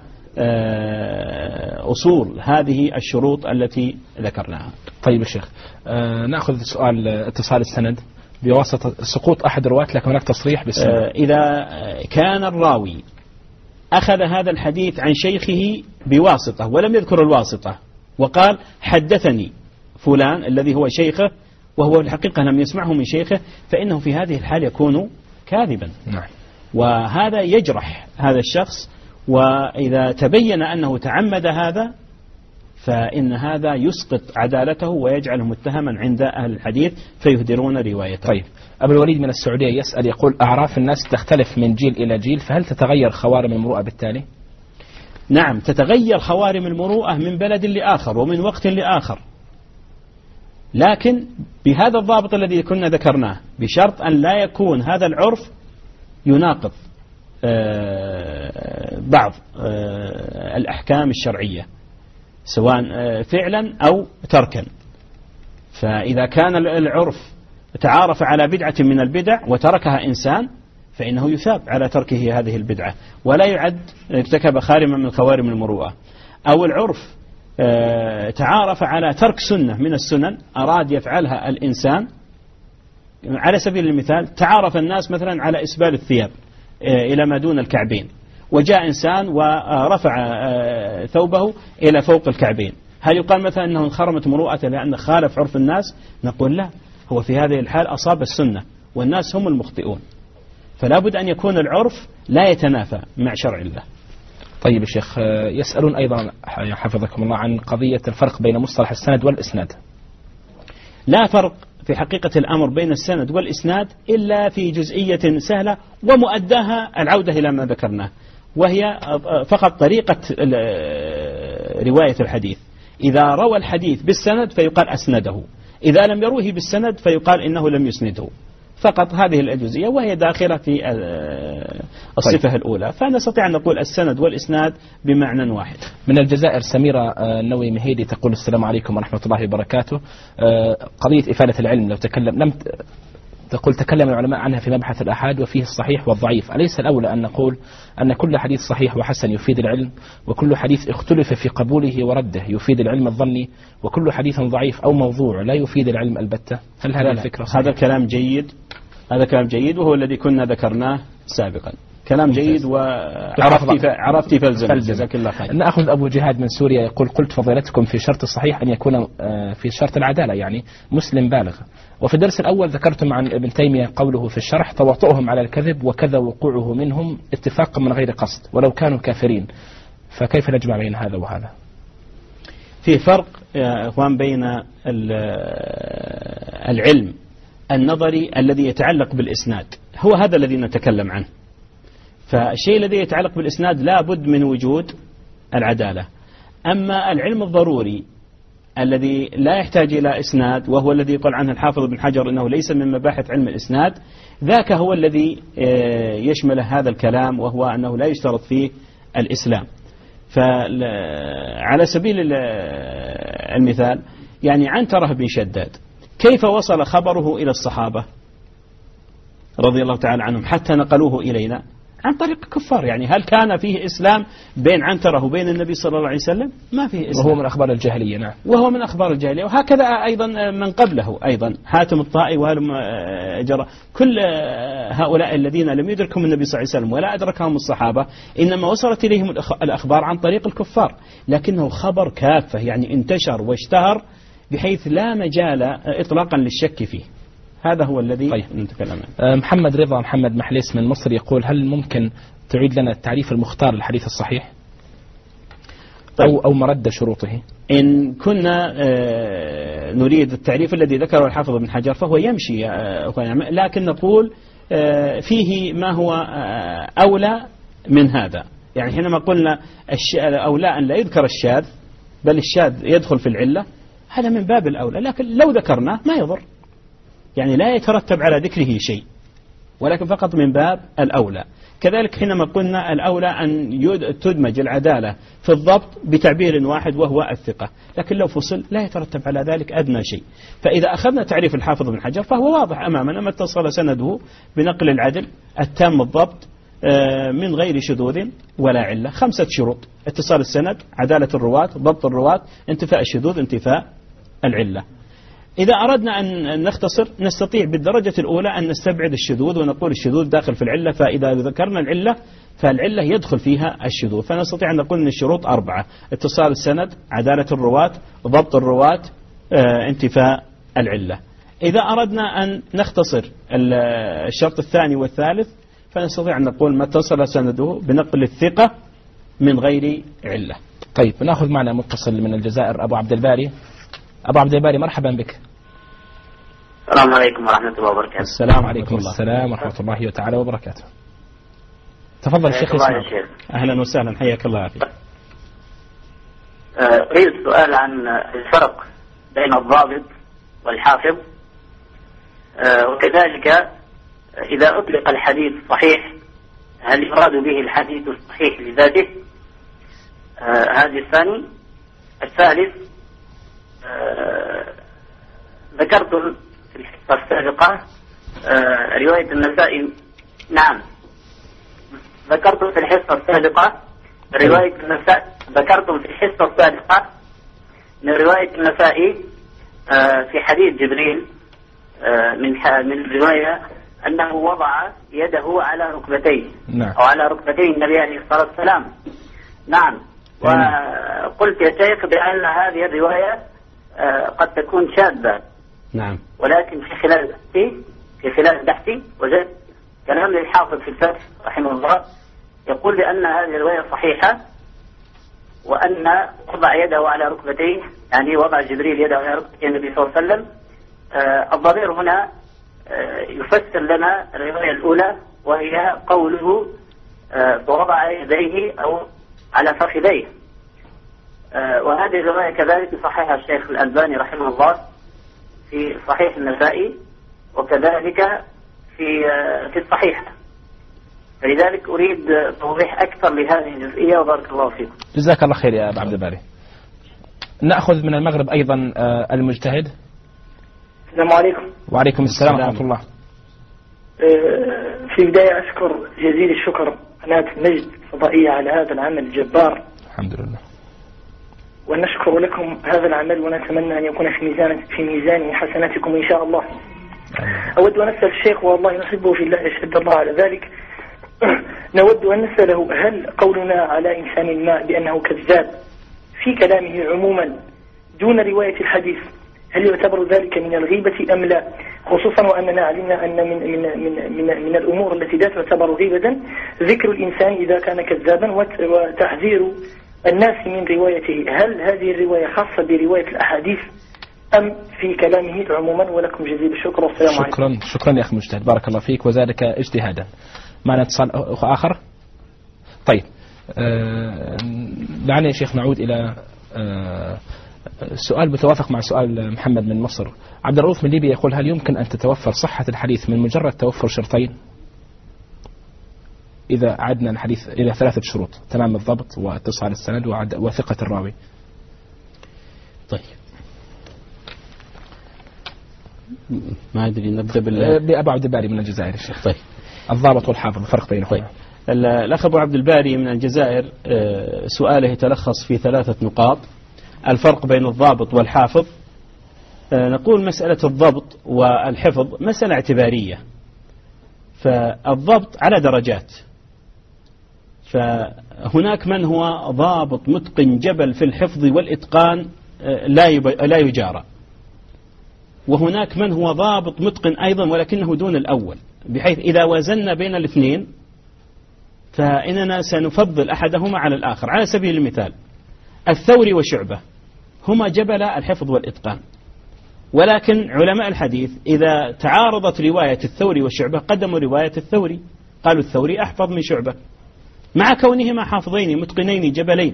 أصول هذه الشروط التي ذكرناها.
طيب الشيخ، نأخذ سؤال اتصال السند بواسطة سقوط أحد الرواة، لكن هناك تصريح بالسند.
إذا كان الراوي أخذ هذا الحديث عن شيخه بواسطة ولم يذكر الواسطة وقال حدثني فلان الذي هو شيخه وهو في الحقيقة لم يسمعه من شيخه، فإنه في هذه الحال يكون كاذبا.
نعم.
وهذا يجرح هذا الشخص، وإذا تبين أنه تعمد هذا فإن هذا يسقط عدالته ويجعله متهما عند أهل الحديث فيهدرون روايته.
طيب، أبو الوليد من السعودية يسأل يقول أعراف الناس تختلف من جيل إلى جيل، فهل تتغير خوارم المروءة بالتالي؟
نعم، تتغير خوارم المروءة من بلد لآخر ومن وقت لآخر، لكن بهذا الضابط الذي كنا ذكرناه، بشرط أن لا يكون هذا العرف يناقض بعض الأحكام الشرعية سواء فعلا أو تركا. فإذا كان العرف تعارف على بدعة من البدع وتركها إنسان فإنه يثاب على تركه هذه البدعة ولا يعد ارتكب خارما من خوارم المروءة. أو العرف تعارف على ترك سنة من السنن أراد يفعلها الإنسان، على سبيل المثال تعارف الناس مثلا على إسبال الثياب إلى ما دون الكعبين، وجاء إنسان ورفع ثوبه إلى فوق الكعبين، هل يقال مثلا أنه انخرمت مروءته لأنه خالف عرف الناس؟ نقول لا، هو في هذه الحال أصاب السنة والناس هم المخطئون، فلا بد أن يكون العرف لا يتنافى مع شرع الله.
طيب الشيخ، يسألون أيضا حفظكم الله عن قضية الفرق بين مصطلح السند والإسناد.
لا فرق في حقيقة الأمر بين السند والإسناد إلا في جزئية سهلة ومؤداها العودة إلى ما ذكرناه، وهي فقط طريقة رواية الحديث. إذا روى الحديث بالسند فيقال أسنده، إذا لم يروه بالسند فيقال إنه لم يسنده، فقط هذه الجزئية وهي داخلة في الصفة الأولى، فنستطيع أن نقول السند والإسناد بمعنى واحد.
من الجزائر سميرة النووي مهيدي تقول السلام عليكم ورحمة الله وبركاته. قضية إفادة العلم لو تكلم العلماء عنها في مبحث الآحاد وفيه الصحيح والضعيف، أليس الأولى أن نقول أن كل حديث صحيح وحسن يفيد العلم، وكل حديث اختلف في قبوله ورده يفيد العلم الظني، وكل حديث ضعيف أو موضوع لا يفيد العلم البتة؟ هل هذه الفكرة صحيح؟
هذا كلام جيد، هذا كلام جيد وهو الذي كنا ذكرناه سابقا، كلام جيد وعرفتي فلزم. جزاك الله خير.
نأخذ أبو جهاد من سوريا يقول قلت فضيلتكم في شرط الصحيح أن يكون في شرط العدالة يعني مسلم بالغ، وفي الدرس الأول ذكرتم عن ابن تيمية قوله في الشرح تواطؤهم على الكذب وكذا وقوعه منهم اتفاقا من غير قصد ولو كانوا كافرين، فكيف نجمع بين هذا وهذا؟
في فرق يا إخوان بين العلم النظري الذي يتعلق بالإسناد، هو هذا الذي نتكلم عنه، فالشيء الذي يتعلق بالإسناد لا بد من وجود العدالة. أما العلم الضروري الذي لا يحتاج إلى إسناد وهو الذي يقول عنه الحافظ بن حجر إنه ليس من مباحث علم الإسناد، ذاك هو الذي يشمل هذا الكلام، وهو أنه لا يشترط فيه الإسلام. فعلى سبيل المثال يعني عنترة بن شداد كيف وصل خبره إلى الصحابة؟ رضي الله تعالى عنهم حتى نقلوه إلينا؟ عن طريق كفار. يعني هل كان فيه إسلام بين عنترة وبين النبي صلى الله عليه وسلم؟ ما فيه إسلام،
وهو من أخبار الجاهلية. نعم،
وهو من أخبار الجاهلية. وهكذا أيضا من قبله أيضا حاتم الطائي وهلم جرى، كل هؤلاء الذين لم يدركهم النبي صلى الله عليه وسلم ولا أدركهم الصحابة إنما وصلت إليهم الأخبار عن طريق الكفار، لكنه خبر كافة يعني انتشر واشتهر بحيث لا مجال إطلاقا للشك فيه. هذا هو الذي نتكلم عنه.
محمد رضا محمد محليس من مصر يقول: هل ممكن تعيد لنا التعريف المختار للحديث الصحيح أو مرد شروطه؟
إن كنا نريد التعريف الذي ذكره الحافظ ابن حجر فهو يمشي، لكن نقول فيه ما هو أولى من هذا. يعني حينما قلنا أولى أن لا يذكر الشاذ بل الشاذ يدخل في العلة، هذا من باب الأولى، لكن لو ذكرناه ما يضر، يعني لا يترتب على ذكره شيء، ولكن فقط من باب الأولى. كذلك حينما قلنا الأولى أن تدمج العدالة في الضبط بتعبير واحد وهو الثقة، لكن لو فصل لا يترتب على ذلك أدنى شيء. فإذا أخذنا تعريف الحافظ بن حجر فهو واضح أمامنا، ما اتصل سنده بنقل العدل التام الضبط من غير شذوذ ولا علة. 5 شروط: اتصال السند، عدالة الرواة، ضبط الرواة، انتفاء الشذوذ، انتفاء العلة. إذا أردنا أن نختصر نستطيع بالدرجة الأولى أن نستبعد الشذوذ ونقول الشذوذ داخل في العلة، فإذا ذكرنا العلة فالعلة يدخل فيها الشذوذ، فنستطيع أن نقول أن الشروط 4: اتصال السند، عدالة الرواة، ضبط الرواة، انتفاء العلة. إذا أردنا أن نختصر الشرط الثاني والثالث فنستطيع أن نقول ما اتصل سنده بنقل الثقة من غير علة.
طيب، نأخذ معنا متصل من الجزائر، أبو عبد الباري. أبو عبد الباري، مرحبا بك.
السلام عليكم ورحمة الله وبركاته.
السلام عليكم السلام ورحمة الله تعالى وبركاته. تفضل الشيخ.
أهلا وسهلا، حياك الله أخي.
أريد السؤال عن الفرق بين الضابط والحافظ، وكذلك إذا أطلق الحديث صحيح هل يراد به الحديث الصحيح لذاته؟ هذا الثاني. الثالث، ذكرت في الحصة السابقة رواية النسائي. نعم، ذكرت في الحصة السابقة رواية النسائي، ذكرتم في الحصة السابقة من رواية النسائي في حديث جبريل من الرواية أنه وضع يده على ركبتيه.
نعم.
أو على ركبتي النبي عليه الصلاة والسلام. نعم. وقلت يا شيخ بأن هذه الرواية قد تكون شاذة.
نعم.
ولكن في خلال بحثي وجدت كلام للحافظ في الفتح رحمه الله يقول بأن هذه الرواية صحيحة، وأن وضع يده على ركبتيه يعني وضع جبريل يده على ركبتي النبي صلى الله عليه وسلم. الضمير هنا يفسر لنا الرواية الأولى وهي قوله ووضع يديه أو على فخذيه. وهذه الرواية كذلك صححها الشيخ الألباني رحمه الله في صحيح النسائي، وكذلك في الصحيح. فلذلك أريد توضيح أكثر لهذه الجزئية، وبارك الله فيكم.
جزاك الله خير يا أبو عبد الباري. نأخذ من المغرب أيضا المجتهد.
السلام عليكم.
وعليكم السلام ورحمة الله.
في البداية أشكر جزيل الشكر قناة المجد الفضائية على هذا العمل الجبار.
الحمد لله.
ونشكر لكم هذا العمل، ونتمنى أن يكون في ميزان حسناتكم إن شاء الله. أود أن أسأل الشيخ، والله نحبه في الله يشهد الله على ذلك، نود أن نسأله هل قولنا على إنسان ما بأنه كذاب في كلامه عموما دون رواية الحديث هل يعتبر ذلك من الغيبة أم لا؟ خصوصا وأننا علمنا أن من الأمور التي لا تعتبر غيبة ذكر الإنسان إذا كان كذابا وتحذير الناس من روايته. هل هذه الرواية خاصة برواية الأحاديث أم في كلامه عموما؟ ولكم جزيل الشكر والسلام عليكم.
شكرا يا أخي مجتهد، بارك الله فيك وزادك اجتهادا. معنا اتصال آخر. طيب، دعنا يا شيخ نعود إلى سؤال متوافق مع سؤال محمد من مصر. عبد الرؤوف من ليبيا يقول: هل يمكن أن تتوفر صحة الحديث من مجرد توفر شرطين؟ إذا عدنا الحديث إلى 3 شروط: تمام الضبط واتصال السند وثقة الراوي.
طيب، ما أدري نبدأ
بأبو عبد الباري من الجزائر الشيخ.
طيب.
الضابط والحافظ الفرق بينهم.
طيب. الأخ أبو عبد الباري من الجزائر سؤاله يتلخص في 3 نقاط. الفرق بين الضابط والحافظ. نقول مسألة الضبط والحفظ مسألة اعتبارية، فالضبط على درجات، فهناك من هو ضابط متقن جبل في الحفظ والإتقان لا يجارى، وهناك من هو ضابط متقن أيضا ولكنه دون الأول، بحيث إذا وزننا بين الاثنين فإننا سنفضل أحدهما على الآخر. على سبيل المثال الثوري وشعبة هما جبل الحفظ والإتقان، ولكن علماء الحديث إذا تعارضت رواية الثوري وشعبة قدموا رواية الثوري، قالوا الثوري أحفظ من شعبة مع كونهما حافظين متقنين جبلين.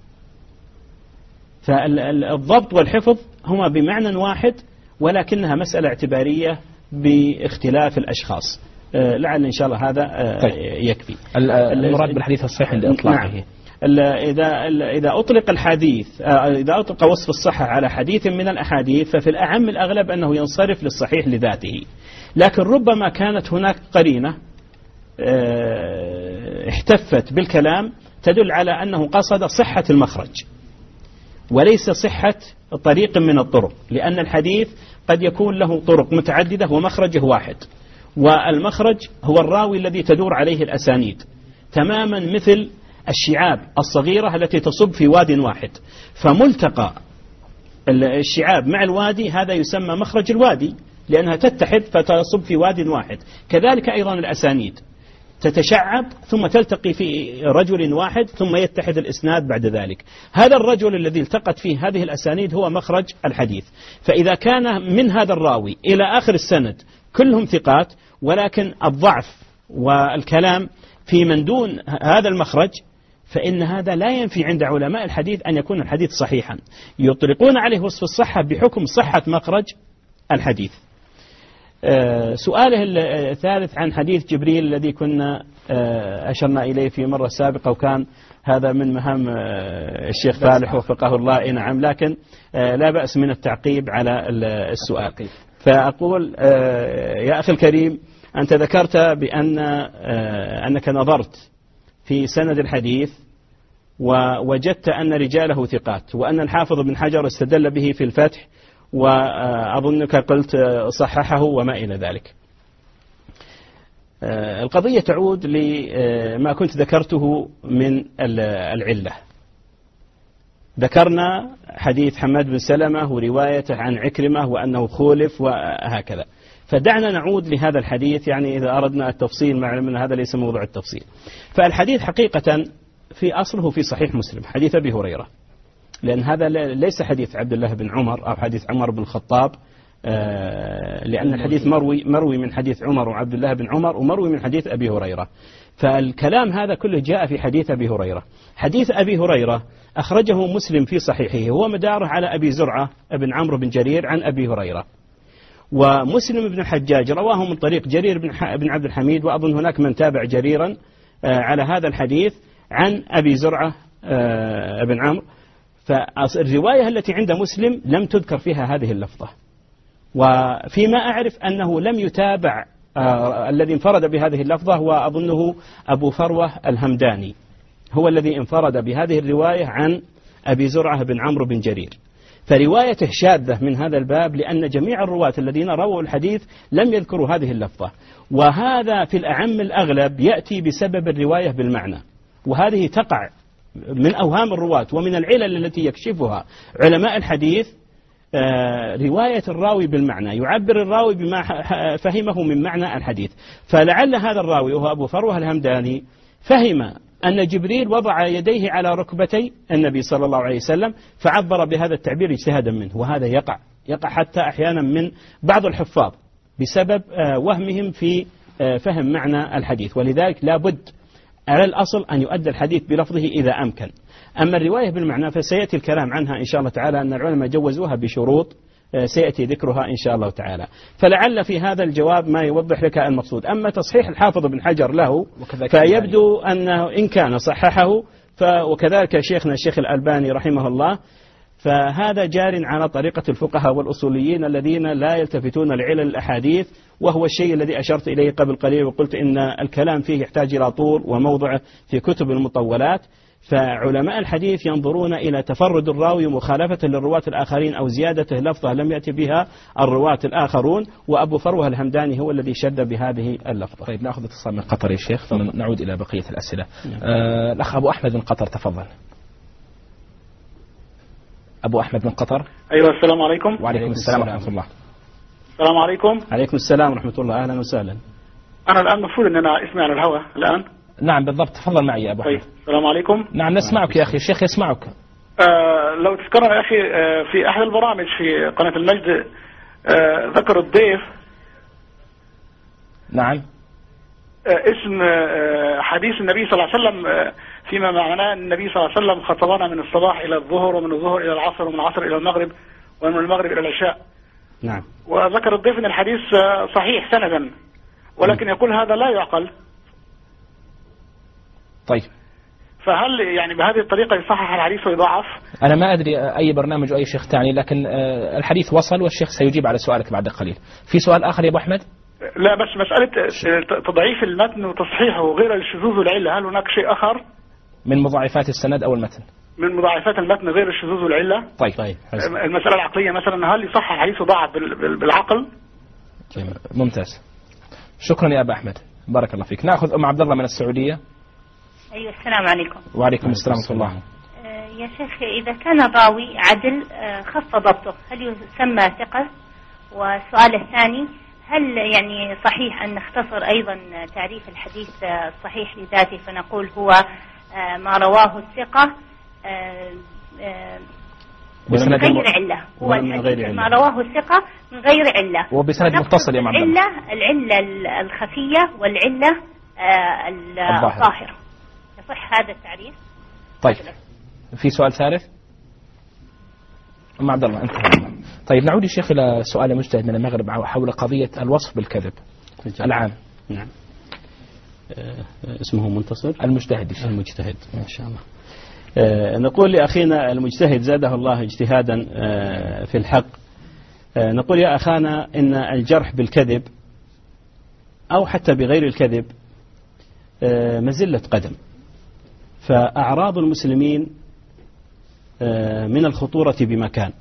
فالضبط والحفظ هما بمعنى واحد، ولكنها مسألة اعتبارية باختلاف الأشخاص. لعل إن شاء الله هذا يكفي.
المراد بالحديث الصحيح لإطلاقه.
نعم. إذا أطلق الحديث، إذا أطلق وصف الصحة على حديث من الأحاديث، ففي الأعم الأغلب أنه ينصرف للصحيح لذاته، لكن ربما كانت هناك قرينة احتفت بالكلام تدل على أنه قصد صحة المخرج وليس صحة طريق من الطرق، لأن الحديث قد يكون له طرق متعددة ومخرجه واحد، والمخرج هو الراوي الذي تدور عليه الأسانيد، تماما مثل الشعاب الصغيرة التي تصب في واد واحد، فملتقى الشعاب مع الوادي هذا يسمى مخرج الوادي لأنها تتحد فتصب في واد واحد. كذلك أيضا الأسانيد تتشعب ثم تلتقي في رجل واحد ثم يتحد الإسناد بعد ذلك. هذا الرجل الذي التقت فيه هذه الأسانيد هو مخرج الحديث. فإذا كان من هذا الراوي إلى آخر السند كلهم ثقات، ولكن الضعف والكلام في من دون هذا المخرج، فإن هذا لا ينفي عند علماء الحديث أن يكون الحديث صحيحا، يطلقون عليه وصف الصحة بحكم صحة مخرج الحديث. سؤاله الثالث عن حديث جبريل الذي كنا أشرنا إليه في مرة سابقة، وكان هذا من مهام الشيخ فالح وفقه الله. نعم، لكن لا بأس من التعقيب على السؤال. فأقول يا أخي الكريم، أنت ذكرت بأن أنك نظرت في سند الحديث ووجدت أن رجاله ثقات، وأن الحافظ بن حجر استدل به في الفتح، وأظنك قلت صححه وما إلى ذلك. القضية تعود لما كنت ذكرته من العلة. ذكرنا حديث حماد بن سلمة وروايته عن عكرمة وأنه خولف وهكذا، فدعنا نعود لهذا الحديث، يعني إذا أردنا التفصيل مع أن هذا ليس موضوع التفصيل. فالحديث حقيقة في أصله في صحيح مسلم، حديث أبي هريرة، لأن هذا ليس حديث عبد الله بن عمر أو حديث عمر بن الخطاب، لأن الحديث مروي من حديث عمر وعبد الله بن عمر، ومروي من حديث أبي هريرة. فالكلام هذا كله جاء في حديث أبي هريرة. حديث أبي هريرة أخرجه مسلم في صحيحه، هو مداره على أبي زرعة بن عمرو بن جرير عن أبي هريرة، ومسلم بن الحجاج رواه من طريق جرير بن عبد الحميد، وأظن هناك من تابع جريرا على هذا الحديث عن أبي زرعة بن عمرو. فالرواية التي عند مسلم لم تذكر فيها هذه اللفظة، وفيما أعرف أنه لم يتابع الذي انفرد بهذه اللفظة، وأظنه أبو فروة الهمداني هو الذي انفرد بهذه الرواية عن أبي زرعة بن عمرو بن جرير. فروايته شاذة من هذا الباب، لأن جميع الرواة الذين رووا الحديث لم يذكروا هذه اللفظة، وهذا في الأعم الأغلب يأتي بسبب الرواية بالمعنى، وهذه تقع من أوهام الرواة ومن العلل التي يكشفها علماء الحديث. رواية الراوي بالمعنى، يعبر الراوي بما فهمه من معنى الحديث. فلعل هذا الراوي وهو أبو فروة الهمداني فهم أن جبريل وضع يديه على ركبتي النبي صلى الله عليه وسلم، فعبر بهذا التعبير اجتهادا منه، وهذا يقع حتى أحيانا من بعض الحفاظ بسبب وهمهم في فهم معنى الحديث. ولذلك لا بد على الأصل أن يؤدى الحديث بلفظه إذا أمكن. أما الرواية بالمعنى فسيأتي الكلام عنها إن شاء الله تعالى، أن العلماء جوزوها بشروط سيأتي ذكرها إن شاء الله تعالى. فلعل في هذا الجواب ما يوضح لك المقصود. أما تصحيح الحافظ بن حجر له فيبدو أنه إن كان صححه، وكذلك شيخنا الشيخ الألباني رحمه الله، فهذا جار على طريقة الفقهاء والأصوليين الذين لا يلتفتون لعلل الأحاديث، وهو الشيء الذي أشرت إليه قبل قليل وقلت إن الكلام فيه يحتاج إلى طول وموضعه في كتب المطولات. فعلماء الحديث ينظرون إلى تفرد الراوي ومخالفة للرواة الآخرين أو زيادته لفظة لم يأتي بها الرواة الآخرون، وأبو فروة الهمداني هو الذي شد بهذه اللفظة.
طيب نأخذ اتصال من قطر يا شيخ ثم نعود إلى بقية الأسئلة. الأخ أبو أحمد من قطر تفضل. أبو أحمد من قطر.
أيوة السلام عليكم.
وعليكم السلام ورحمة الله.
السلام عليكم.
عليكم السلام ورحمة الله. أهلا وسهلا.
أنا الآن المفروض أن أنا اسمي على الهواء الآن.
نعم بالضبط، تفضل معي يا أبو أحمد.
طيب السلام عليكم.
نعم نسمعك يا أخي، الشيخ يسمعك.
لو تذكرنا يا أخي في أحد البرامج في قناة المجد ذكر الضيف
نعم
اسم حديث النبي صلى الله عليه وسلم فيما معناه النبي صلى الله عليه وسلم خطبنا من الصباح إلى الظهر ومن الظهر إلى العصر ومن العصر إلى المغرب ومن المغرب إلى العشاء.
نعم.
وذكر الضيف أن الحديث صحيح سندا، ولكن يقول هذا لا يعقل.
طيب
فهل يعني بهذه الطريقة يصحح الحديث ويضعف؟
أنا ما أدري أي برنامج أي شيخ تعني، لكن الحديث وصل والشيخ سيجيب على سؤالك بعد قليل. في سؤال آخر يا أبو أحمد؟
لا بس مسألة تضعيف المتن وتصحيحه غير الشذوذ والعلة، هل هناك شيء آخر؟
من مضاعفات السند أو المتن؟
من مضاعفات المتن غير الشذوذ والعلة.
طيب
المسألة العقلية مثلا، هل يصحح الحديث وضعف بالعقل؟
ممتاز، شكرا يا أبو أحمد، بارك الله فيك. نأخذ أم عبد الله من السعودية.
أيوة السلام عليكم.
وعليكم السلام ورحمة الله.
يا شيخ إذا كان الراوي عدل خف ضبطه هل يسمى ثقة؟ والسؤال الثاني، هل يعني صحيح أن نختصر أيضا تعريف الحديث الصحيح لذاته فنقول هو ما رواه الثقة من غير علة، هو ما رواه الثقة من غير علة
وبسند متصل يا معلم.
العلة الخفية والعلة الظاهرة، يصح هذا التعريف؟
طيب في سؤال ثالث؟ أم عبد الله أنت. طيب نعود يا شيخ إلى سؤال مجتهد من المغرب حول قضية الوصف بالكذب العام.
نعم. اسمه منتصر
المجتهد.
المجتهد ما شاء الله. نقول لأخينا المجتهد زاده الله اجتهادا في الحق، نقول يا أخانا إن الجرح بالكذب أو حتى بغير الكذب مزلة قدم، فأعراض المسلمين من الخطورة بمكان،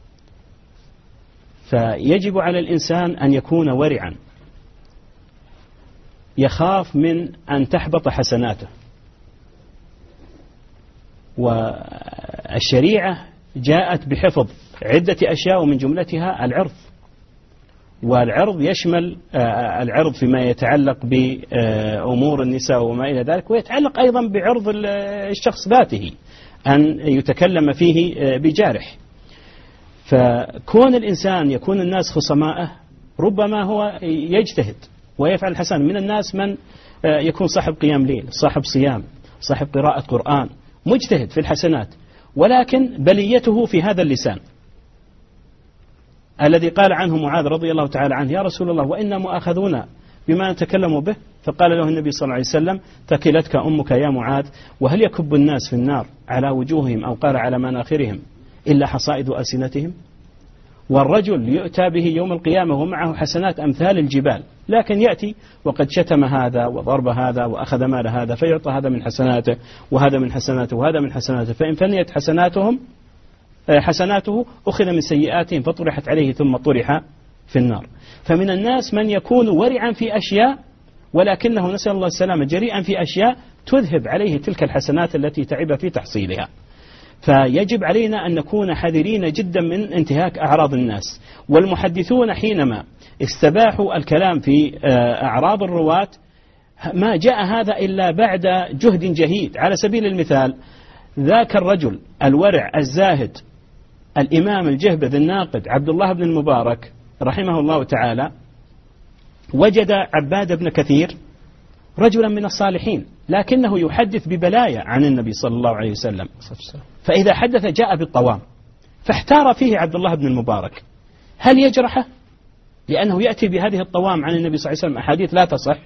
فيجب على الإنسان أن يكون ورعا، يخاف من أن تحبط حسناته. والشريعة جاءت بحفظ عدة أشياء ومن جملتها العرض، والعرض يشمل العرض فيما يتعلق بأمور النساء وما إلى ذلك، ويتعلق أيضا بعرض الشخص ذاته أن يتكلم فيه بجارح. فكون الإنسان يكون الناس خصماءه ربما هو يجتهد ويفعل الحسن. من الناس من يكون صاحب قيام ليل، صاحب صيام، صاحب قراءة قرآن، مجتهد في الحسنات، ولكن بليته في هذا اللسان الذي قال عنه معاذ رضي الله تعالى عنه: يا رسول الله وإنا مؤاخذون بما نتكلم به، فقال له النبي صلى الله عليه وسلم: ثكلتك أمك يا معاذ، وهل يكب الناس في النار على وجوههم أو قال على مناخرهم إلا حصائد ألسنتهم؟ والرجل يؤتى به يوم القيامة ومعه حسنات أمثال الجبال، لكن يأتي وقد شتم هذا وضرب هذا وأخذ مال هذا، فيعطى هذا من حسناته وهذا من حسناته وهذا من حسناته، فإن فنيت حسناته أخذ من سيئاتهم فطرحت عليه ثم طرح في النار. فمن الناس من يكون ورعا في أشياء ولكنه نسأل الله السلامة جريئا في أشياء تذهب عليه تلك الحسنات التي تعب في تحصيلها. فيجب علينا أن نكون حذرين جدا من انتهاك أعراض الناس. والمحدثون حينما استباحوا الكلام في أعراض الرواة ما جاء هذا إلا بعد جهد جهيد. على سبيل المثال ذاك الرجل الورع الزاهد الإمام الجهبذ الناقد عبد الله بن المبارك رحمه الله تعالى وجد عباد بن كثير رجلا من الصالحين، لكنه يحدث ببلايا عن النبي صلى الله عليه وسلم، فإذا حدث جاء بالطوام، فاحتار فيه عبد الله بن المبارك هل يجرحه لأنه يأتي بهذه الطوام عن النبي صلى الله عليه وسلم أحاديث لا تصح،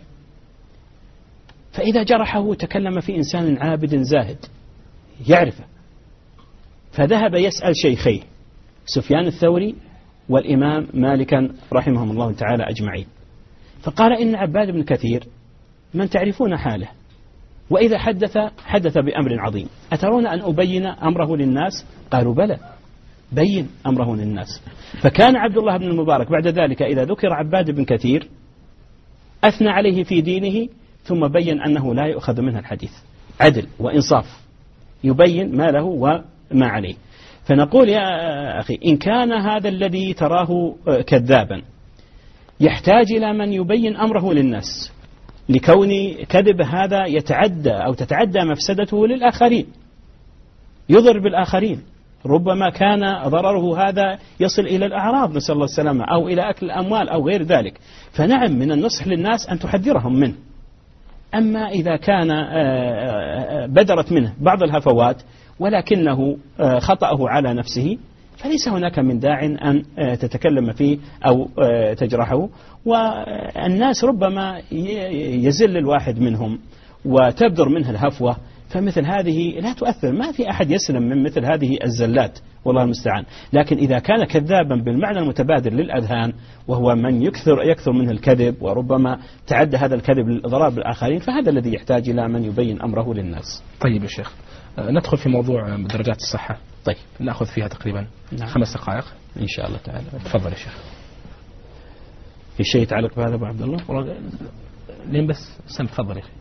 فإذا جرحه تكلم في إنسان عابد زاهد يعرفه، فذهب يسأل شيخيه سفيان الثوري والإمام مالكا رحمهم الله تعالى أجمعين، فقال إن عباد بن كثير من تعرفون حاله، وإذا حدث بأمر عظيم، أترون أن أبين أمره للناس؟ قالوا بلى، بين أمره للناس. فكان عبد الله بن المبارك بعد ذلك إذا ذكر عباد بن كثير أثنى عليه في دينه، ثم بين أنه لا يؤخذ منه الحديث، عدل وإنصاف، يبين ما له وما عليه. فنقول يا أخي إن كان هذا الذي تراه كذابا يحتاج إلى من يبين أمره للناس، لكون كذب هذا يتعدى أو تتعدى مفسدته للآخرين، يضر بالآخرين، ربما كان ضرره هذا يصل إلى الأعراض نسأل الله السلامة، أو إلى أكل الأموال أو غير ذلك، فنعم من النصح للناس أن تحذرهم منه. أما إذا كان بدرت منه بعض الهفوات ولكنه خطأه على نفسه، فليس هناك من داع أن تتكلم فيه أو تجرحه. والناس ربما يزل الواحد منهم وتبدر منه الهفوة، فمثل هذه لا تؤثر، ما في أحد يسلم من مثل هذه الزلات والله المستعان. لكن إذا كان كذابا بالمعنى المتبادر للأذهان، وهو من يكثر منه الكذب، وربما تعدى هذا الكذب للإضرار بالآخرين، فهذا الذي يحتاج إلى من يبين أمره للناس.
طيب يا شيخ، ندخل في موضوع درجات الصحة.
طيب
نأخذ فيها تقريبا 5 دقائق
إن شاء الله تعالى.
تفضل يا شيخ.
في شيء يتعلق بهذا أبو عبد الله؟
لين بس تفضل يا أخي.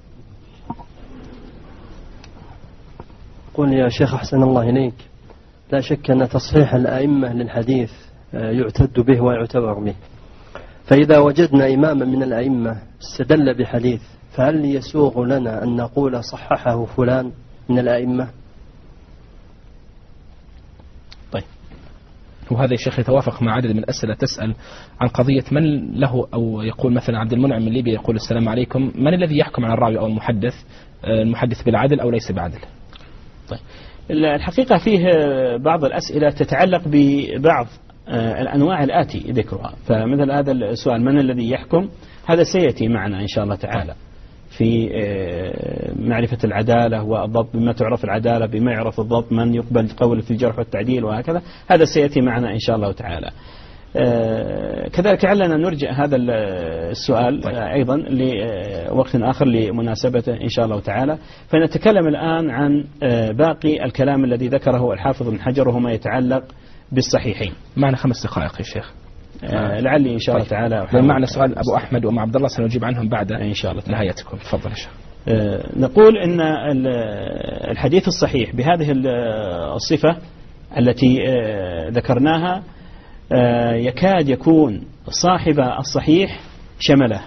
قل يا شيخ أحسن الله إليك، لا شك أن تصحيح الأئمة للحديث يعتد به ويعتبر به، فإذا وجدنا إماما من الأئمة استدل بحديث، فهل يسوغ لنا أن نقول صححه فلان من الأئمة؟
طيب، وهذا يا شيخ يتوافق مع عدد من الأسئلة تسأل عن قضية من له، أو يقول مثلا عبد المنعم من ليبيا يقول السلام عليكم، من الذي يحكم على الراوي أو المحدث بالعدل أو ليس بعدل؟
طيب، الحقيقة فيه بعض الأسئلة تتعلق ببعض الأنواع الآتي ذكرها. فمثل هذا السؤال من الذي يحكم، هذا سيأتي معنا إن شاء الله تعالى في معرفة العدالة والضبط، بما تعرف العدالة بما يعرف الضبط، من يقبل قول في الجرح والتعديل وهكذا، هذا سيأتي معنا إن شاء الله تعالى. كذلك علنا نرجع هذا السؤال أيضا لوقت آخر لمناسبته إن شاء الله تعالى. فنتكلم الآن عن باقي الكلام الذي ذكره الحافظ ابن حجر وهو ما يتعلق بالصحيحين.
معنا 5 دقائق يا شيخ.
لعلي إن شاء الله تعالى
معنا سؤال أبو أحمد وأم عبد الله سنجيب عنهم بعد
إن شاء الله
نهايتكم. تفضل يا شيخ.
نقول إن الحديث الصحيح بهذه الصفة التي ذكرناها يكاد يكون صاحب الصحيح شمله،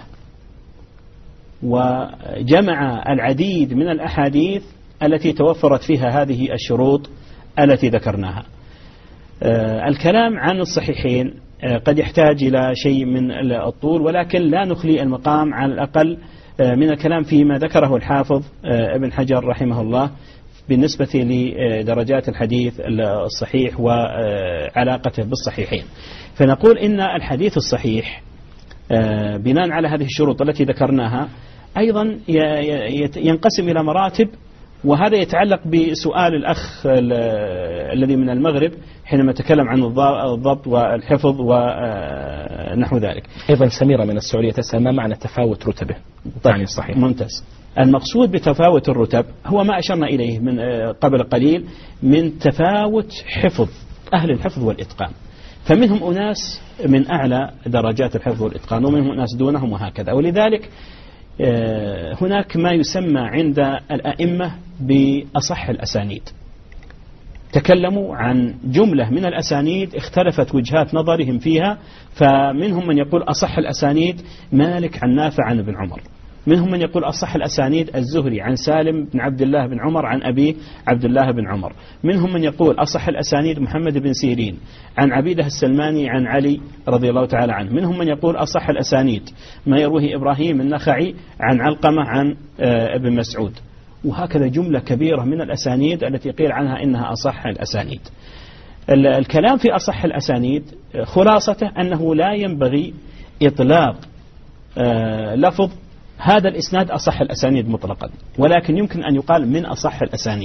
وجمع العديد من الأحاديث التي توفرت فيها هذه الشروط التي ذكرناها. الكلام عن الصحيحين قد يحتاج إلى شيء من الطول، ولكن لا نخلي المقام على الأقل من الكلام فيما ذكره الحافظ ابن حجر رحمه الله بالنسبة لدرجات الحديث الصحيح وعلاقته بالصحيحين. فنقول إن الحديث الصحيح بناء على هذه الشروط التي ذكرناها أيضا ينقسم إلى مراتب، وهذا يتعلق بسؤال الأخ الذي من المغرب حينما تكلم عن الضبط والحفظ ونحو ذلك.
أيضا سميرة من السعودية تسأل ما معنى تفاوت رتبه يعني الصحيح؟
ممتاز. المقصود بتفاوت الرتب هو ما أشرنا إليه من قبل قليل من تفاوت حفظ أهل الحفظ والإتقان، فمنهم أناس من أعلى درجات الحفظ والإتقان ومنهم أناس دونهم وهكذا. ولذلك هناك ما يسمى عند الأئمة بأصح الأسانيد. تكلموا عن جملة من الأسانيد اختلفت وجهات نظرهم فيها، فمنهم من يقول أصح الأسانيد مالك عن نافع عن ابن عمر، منهم من يقول أصح الأسانيد الزهري عن سالم بن عبد الله بن عمر عن أبيه عبد الله بن عمر، منهم من يقول أصح الأسانيد محمد بن سيرين عن عبيده السلماني عن علي رضي الله تعالى عنه، منهم من يقول أصح الأسانيد ما يرويه إبراهيم النخعي عن علقمة عن ابن مسعود، وهكذا جملة كبيرة من الأسانيد التي قيل عنها إنها أصح الأسانيد. الكلام في أصح الأسانيد خلاصته أنه لا ينبغي إطلاق لفظ هذا الإسناد أصح الأسانيد مطلقا، ولكن يمكن أن يقال من أصح الأسانيد،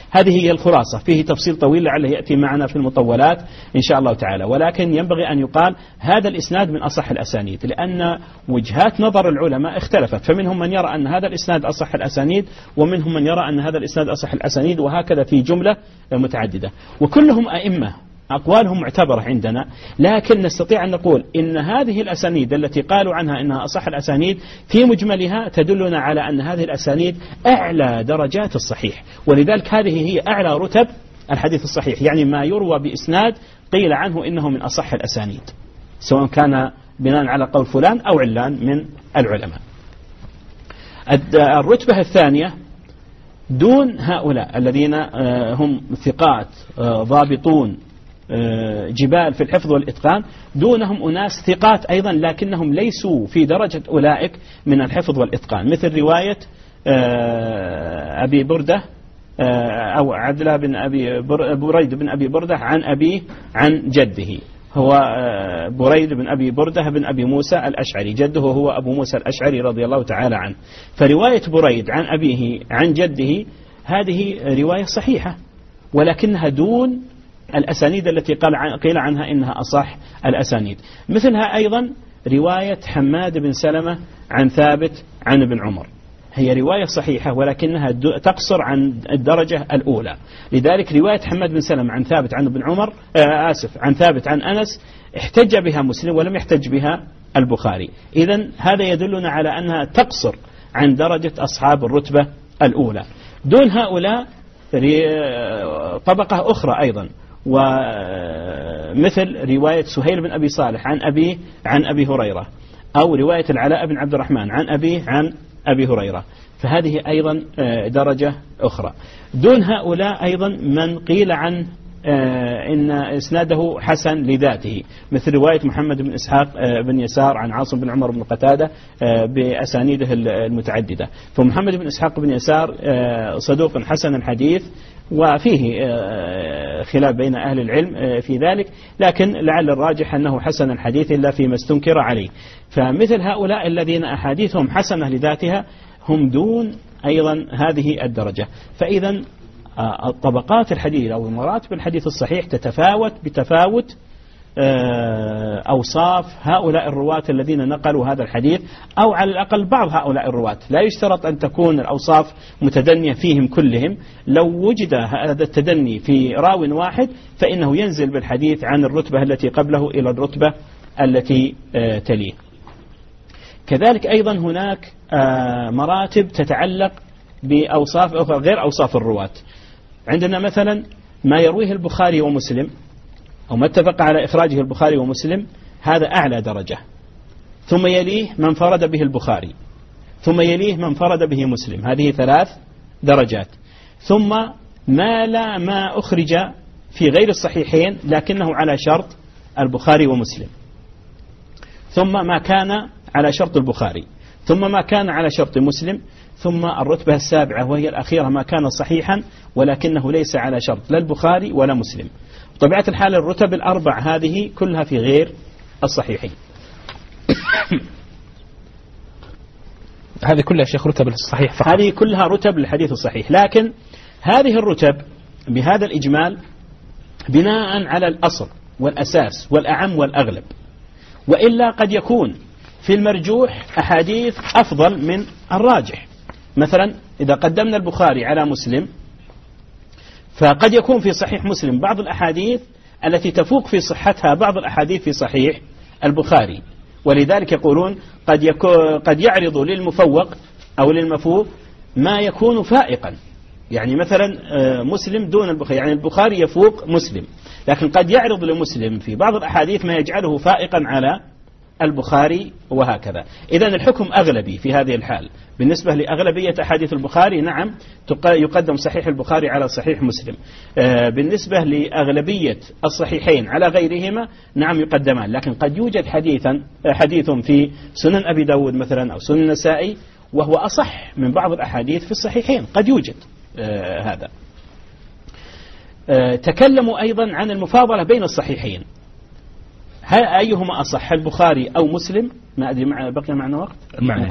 هذه هي الخلاصة. فيه تفصيل طويل لعله يأتي معنا في المطولات إن شاء الله تعالى، ولكن ينبغي أن يقال هذا الإسناد من أصح الأسانيد، لأن وجهات نظر العلماء اختلفت، فمنهم من يرى أن هذا الإسناد أصح الأسانيد، ومنهم من يرى أن هذا الإسناد أصح الأسانيد، وهكذا في جملة متعددة، وكلهم أئمة أقوالهم معتبرة عندنا، لكن نستطيع أن نقول إن هذه الأسانيد التي قالوا عنها إنها أصح الأسانيد في مجملها تدلنا على أن هذه الأسانيد أعلى درجات الصحيح، ولذلك هذه هي أعلى رتب الحديث الصحيح، يعني ما يروى بإسناد قيل عنه إنه من أصح الأسانيد، سواء كان بناء على قول فلان أو علان من العلماء. الرتبة الثانية دون هؤلاء الذين هم ثقات ضابطون جبال في الحفظ والإتقان، دونهم أناس ثقات أيضا لكنهم ليسوا في درجة أولئك من الحفظ والإتقان، مثل رواية أبي بردة أو عبدالله بن أبي بريد بن أبي بردة عن أبيه عن جده، هو بريد بن أبي بردة بن أبي موسى الأشعري، جده هو أبو موسى الأشعري رضي الله تعالى عنه. فرواية بريد عن أبيه عن جده هذه رواية صحيحة، ولكنها دون الأسانيد التي قيل عنها إنها أصح الأسانيد. مثلها أيضا رواية حماد بن سلمة عن ثابت عن ابن عمر، هي رواية صحيحة ولكنها تقصر عن الدرجة الأولى، لذلك رواية حماد بن سلمة عن ثابت عن ابن عمر عن ثابت عن أنس احتج بها مسلم ولم يحتج بها البخاري، إذن هذا يدلنا على أنها تقصر عن درجة أصحاب الرتبة الأولى. دون هؤلاء طبقة أخرى أيضا، ومثل رواية سهيل بن أبي صالح عن أبيه عن أبي هريرة، أو رواية العلاء بن عبد الرحمن عن أبيه عن أبي هريرة، فهذه أيضا درجة أخرى. دون هؤلاء أيضا من قيل عن إن إسناده حسن لذاته، مثل رواية محمد بن إسحاق بن يسار عن عاصم بن عمر بن قتادة بأسانيده المتعددة. فمحمد بن إسحاق بن يسار صدوق حسن الحديث، وفيه خلاف بين أهل العلم في ذلك، لكن لعل الراجح أنه حسن الحديث إلا فيما استنكر عليه. فمثل هؤلاء الذين أحاديثهم حسنة لذاتها هم دون أيضا هذه الدرجة. فإذا الطبقات الحديث أو مراتب الحديث الصحيح تتفاوت بتفاوت أوصاف هؤلاء الرواة الذين نقلوا هذا الحديث، أو على الأقل بعض هؤلاء الرواة. لا يشترط أن تكون الأوصاف متدنية فيهم كلهم، لو وجد هذا التدني في راو واحد فإنه ينزل بالحديث عن الرتبة التي قبله إلى الرتبة التي تليه. كذلك أيضا هناك مراتب تتعلق بأوصاف أخرى غير أوصاف الرواة. عندنا مثلا ما يرويه البخاري ومسلم أو ما اتفق على إخراجه البخاري ومسلم، هذا أعلى درجة، ثم يليه من فرد به البخاري، ثم يليه من فرد به مسلم، هذه 3 درجات. ثم ما أخرج في غير الصحيحين لكنه على شرط البخاري ومسلم، ثم ما كان على شرط البخاري، ثم ما كان على شرط مسلم، ثم الرتبة السابعة وهي الأخيرة ما كان صحيحا ولكنه ليس على شرط لا البخاري ولا مسلم. بطبيعة الحال الرتب الأربع هذه كلها في غير الصحيحين.
هذه كلها شيخ رتب الصحيح فقط.
هذه كلها رتب للحديث الصحيح، لكن هذه الرتب بهذا الإجمال بناء على الأصل والأساس والأعم والأغلب، وإلا قد يكون في المرجوح أحاديث أفضل من الراجح. مثلا إذا قدمنا البخاري على مسلم فقد يكون في صحيح مسلم بعض الأحاديث التي تفوق في صحتها بعض الأحاديث في صحيح البخاري، ولذلك يقولون قد يعرض للمفوق أو للمفوق ما يكون فائقا، يعني مثلا مسلم دون البخاري، يعني البخاري يفوق مسلم، لكن قد يعرض لمسلم في بعض الأحاديث ما يجعله فائقا على البخاري وهكذا. إذن الحكم أغلبي في هذه الحال. بالنسبة لأغلبية أحاديث البخاري نعم يقدم صحيح البخاري على صحيح مسلم. بالنسبة لأغلبية الصحيحين على غيرهما نعم يقدمان، لكن قد يوجد حديث في سنن أبي داود مثلا أو سنن النسائي وهو أصح من بعض الأحاديث في الصحيحين، قد يوجد هذا. تكلموا أيضا عن المفاضلة بين الصحيحين، أيهما أصح البخاري أو مسلم؟ ما أدري بقي معنا وقت؟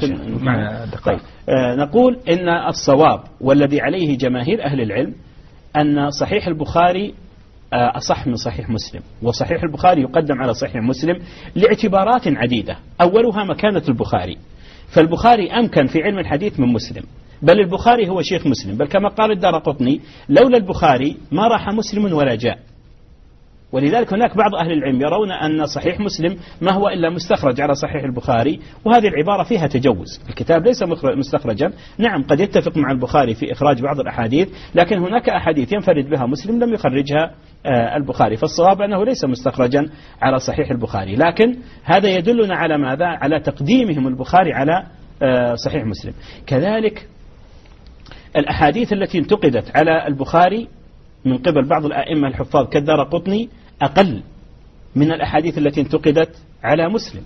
معنا دقائق.
طيب. نقول إن الصواب والذي عليه جماهير أهل العلم أن صحيح البخاري أصح من صحيح مسلم، وصحيح البخاري يقدم على صحيح مسلم لاعتبارات عديدة. أولها مكانة البخاري، فالبخاري أمكن في علم الحديث من مسلم، بل البخاري هو شيخ مسلم، بل كما قال الدارقطني لولا البخاري ما راح مسلم ولا جاء. ولذلك هناك بعض أهل العلم يرون أن صحيح مسلم ما هو إلا مستخرج على صحيح البخاري، وهذه العبارة فيها تجوز. الكتاب ليس مستخرجا، نعم قد يتفق مع البخاري في إخراج بعض الأحاديث، لكن هناك أحاديث ينفرد بها مسلم لم يخرجها البخاري، فالصواب أنه ليس مستخرجا على صحيح البخاري. لكن هذا يدلنا على ماذا؟ على تقديمهم البخاري على صحيح مسلم. كذلك الأحاديث التي انتقدت على البخاري من قبل بعض الأئمة الحفاظ كالدارقطني أقل من الأحاديث التي انتقدت على مسلم.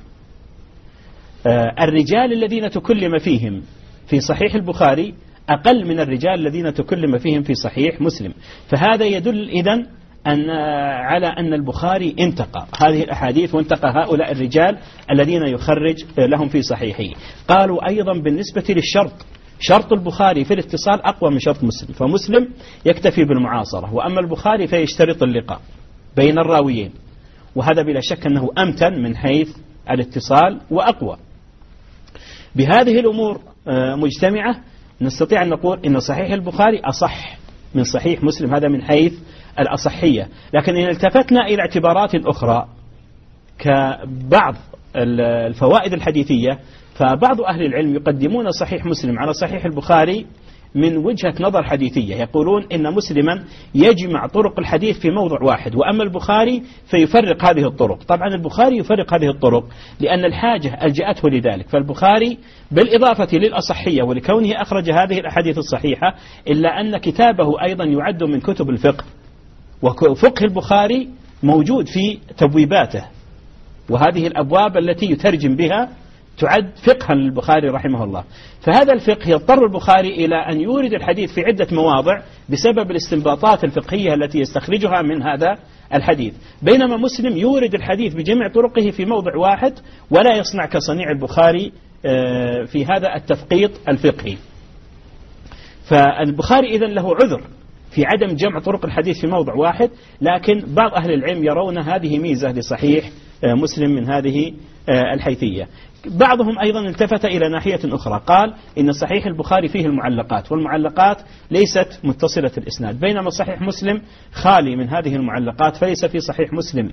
الرجال الذين تكلم فيهم في صحيح البخاري أقل من الرجال الذين تكلم فيهم في صحيح مسلم، فهذا يدل إذن على أن البخاري انتقى هذه الأحاديث وانتقى هؤلاء الرجال الذين يخرج لهم في صحيحه. قالوا أيضا بالنسبة للشرط، شرط البخاري في الاتصال أقوى من شرط مسلم، فمسلم يكتفي بالمعاصرة، وأما البخاري فيشترط اللقاء بين الراويين، وهذا بلا شك أنه أمتن من حيث الاتصال وأقوى. بهذه الأمور مجتمعة نستطيع أن نقول إن صحيح البخاري أصح من صحيح مسلم، هذا من حيث الأصحية. لكن إن التفتنا إلى اعتبارات أخرى كبعض الفوائد الحديثية، فبعض أهل العلم يقدمون صحيح مسلم على صحيح البخاري من وجهة نظر حديثية، يقولون إن مسلما يجمع طرق الحديث في موضع واحد، وأما البخاري فيفرق هذه الطرق. طبعا البخاري يفرق هذه الطرق لأن الحاجة ألجأته لذلك، فالبخاري بالإضافة للأصحية ولكونه أخرج هذه الأحاديث الصحيحة إلا أن كتابه أيضا يعد من كتب الفقه، وفقه البخاري موجود في تبويباته، وهذه الأبواب التي يترجم بها تعد فقها للبخاري رحمه الله. فهذا الفقه يضطر البخاري إلى أن يورد الحديث في عدة مواضع بسبب الاستنباطات الفقهية التي يستخرجها من هذا الحديث، بينما مسلم يورد الحديث بجميع طرقه في موضع واحد ولا يصنع كصنيع البخاري في هذا التفقيط الفقهي. فالبخاري إذن له عذر في عدم جمع طرق الحديث في موضع واحد، لكن بعض أهل العلم يرون هذه ميزة لصحيح مسلم من هذه الحيثية. بعضهم أيضا التفت إلى ناحية أخرى، قال إن صحيح البخاري فيه المعلقات، والمعلقات ليست متصلة الإسناد، بينما صحيح مسلم خالي من هذه المعلقات، فليس في صحيح مسلم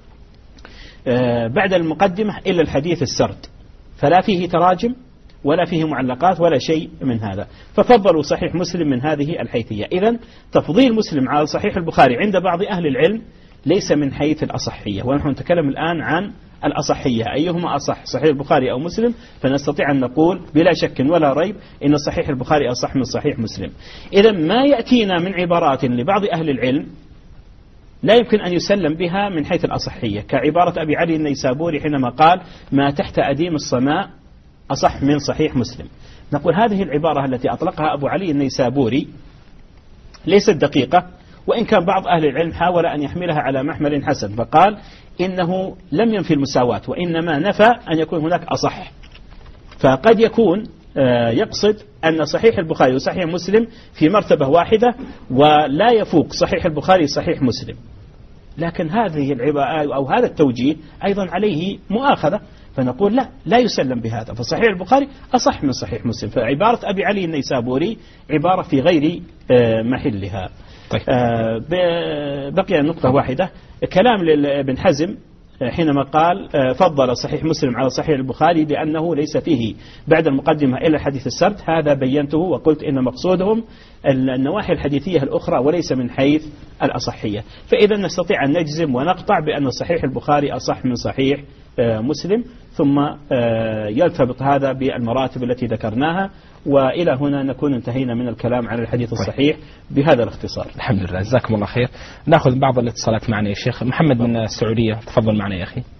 بعد المقدمة إلا الحديث السرد، فلا فيه تراجم ولا فيه معلقات ولا شيء من هذا، ففضلوا صحيح مسلم من هذه الحيثية. إذن تفضيل مسلم على صحيح البخاري عند بعض أهل العلم ليس من حيث الأصحية، ونحن نتكلم الآن عن الأصحية، أيهما أصح صحيح البخاري أو مسلم، فنستطيع أن نقول بلا شك ولا ريب إن صحيح البخاري أصح من صحيح مسلم. إذن ما يأتينا من عبارات لبعض أهل العلم لا يمكن أن يسلم بها من حيث الأصحية، كعبارة أبي علي النيسابوري حينما قال ما تحت أديم السماء أصح من صحيح مسلم. نقول هذه العبارة التي أطلقها أبو علي النيسابوري ليست دقيقة، وإن كان بعض أهل العلم حاول أن يحملها على محمل حسن، فقال إنه لم ينفي المساواة وإنما نفى أن يكون هناك أصح، فقد يكون يقصد أن صحيح البخاري وصحيح مسلم في مرتبة واحدة ولا يفوق صحيح البخاري صحيح مسلم، لكن هذه العبارة أو هذا التوجيه أيضا عليه مؤاخذة، فنقول لا يسلم بهذا، فصحيح البخاري أصح من صحيح مسلم. فعبارة أبي علي النيسابوري عبارة في غير محلها.
طيب.
بقي نقطة واحدة، كلام لابن حزم حينما قال فضل صحيح مسلم على صحيح البخاري لأنه ليس فيه بعد المقدمة إلا الحديث السرد، هذا بينته وقلت إن مقصودهم النواحي الحديثية الأخرى وليس من حيث الأصحية. فإذا نستطيع أن نجزم ونقطع بأن صحيح البخاري أصح من صحيح مسلم، ثم يرتبط هذا بالمراتب التي ذكرناها. وإلى هنا نكون انتهينا من الكلام عن الحديث الصحيح بهذا الاختصار.
الحمد لله، جزاكم الله خير. نأخذ بعض الاتصالات معنا يا شيخ. محمد من السعودية، تفضل معنا يا أخي.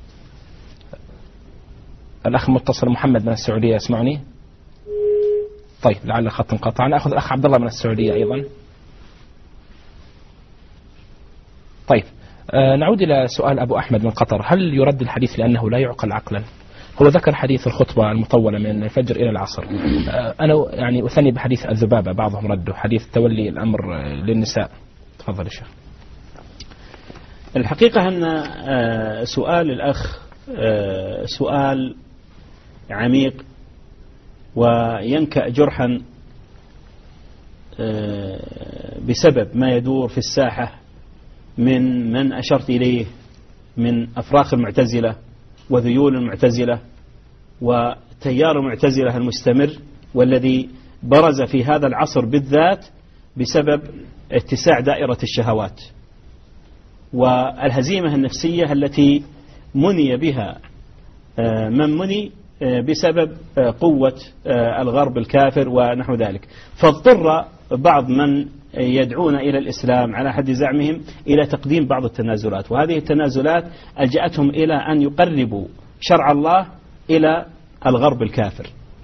الأخ متصل محمد من السعودية، يسمعني؟ طيب لعل الخط انقطع. نأخذ الأخ عبد الله من السعودية أيضا. طيب نعود إلى سؤال أبو أحمد من قطر، هل يرد الحديث لأنه لا يعقل عقلا؟ هو ذكر حديث الخطبة المطولة من الفجر إلى العصر، أنا يعني أثني بحديث الذبابة، بعضهم ردوا حديث تولي الأمر للنساء، تفضل يا شيخ.
الحقيقة أن سؤال الأخ سؤال عميق وينكأ جرحا بسبب ما يدور في الساحة من أشرت إليه من أفراخ المعتزلة وذيول المعتزلة وتيار المعتزلة المستمر والذي برز في هذا العصر بالذات بسبب اتساع دائرة الشهوات والهزيمة النفسية التي مني بها من مني بسبب قوة الغرب الكافر ونحو ذلك، فاضطر بعض من يدعون إلى الإسلام على حد زعمهم إلى تقديم بعض التنازلات، وهذه التنازلات ألجأتهم إلى أن يقربوا شرع الله إلى الغرب الكافر،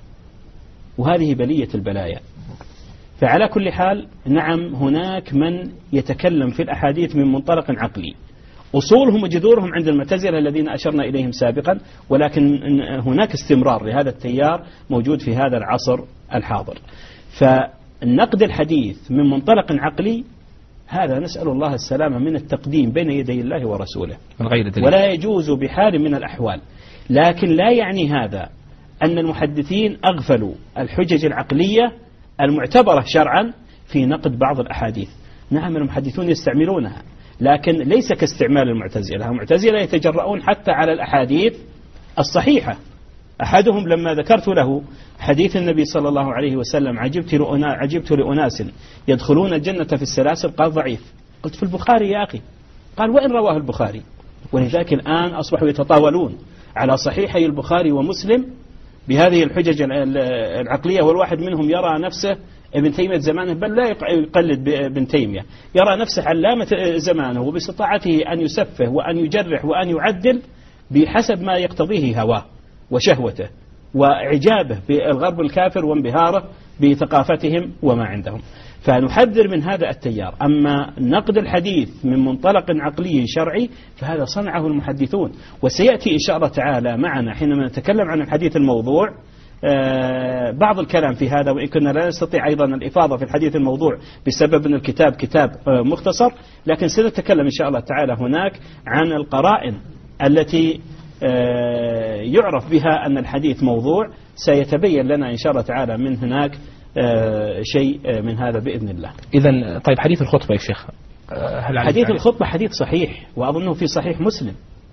وهذه بلية البلايا. فعلى كل حال نعم هناك من يتكلم في الأحاديث من منطلق عقلي أصولهم وجذورهم عند المعتزلة الذين أشرنا إليهم سابقا، ولكن هناك استمرار لهذا التيار موجود في هذا العصر الحاضر. فالنقد الحديث من منطلق عقلي هذا نسأل الله السلامة من التقديم بين يدي الله ورسوله
من غير دليل،
ولا يجوز بحال من الأحوال. لكن لا يعني هذا أن المحدثين أغفلوا الحجج العقلية المعتبرة شرعا في نقد بعض الأحاديث. نعم المحدثون يستعملونها، لكن ليس كاستعمال المعتزلة. المعتزلة يتجرؤون حتى على الأحاديث الصحيحة. أحدهم لما ذكرت له حديث النبي صلى الله عليه وسلم عجبت لأناس يدخلون الجنة في السلاسل، قال ضعيف. قلت في البخاري يا أخي، قال وإن رواه البخاري. ولذلك الآن أصبحوا يتطاولون على صحيحي البخاري ومسلم بهذه الحجج العقلية، والواحد منهم يرى نفسه ابن تيمية زمانه، بل لا يقلد بابن تيمية، يرى نفسه علامة زمانه وباستطاعته أن يسفه وأن يجرح وأن يعدل بحسب ما يقتضيه هواه وشهوته وإعجابه بالغرب الكافر وانبهاره بثقافتهم وما عندهم. فنحذر من هذا التيار. أما نقد الحديث من منطلق عقلي شرعي فهذا صنعه المحدثون، وسيأتي إن شاء الله تعالى معنا حينما نتكلم عن الحديث الموضوع بعض الكلام في هذا، وإن كنا لا نستطيع أيضا الإفاضة في الحديث الموضوع بسبب أن الكتاب كتاب مختصر، لكن سنتكلم إن شاء الله تعالى هناك عن القرائن التي يعرف بها أن الحديث موضوع. سيتبين لنا إن شاء الله تعالى من هناك شيء من هذا بإذن الله.
إذن طيب حديث الخطبة يا شيخ،
حديث الخطبة حديث صحيح، وأظنه في صحيح مسلم.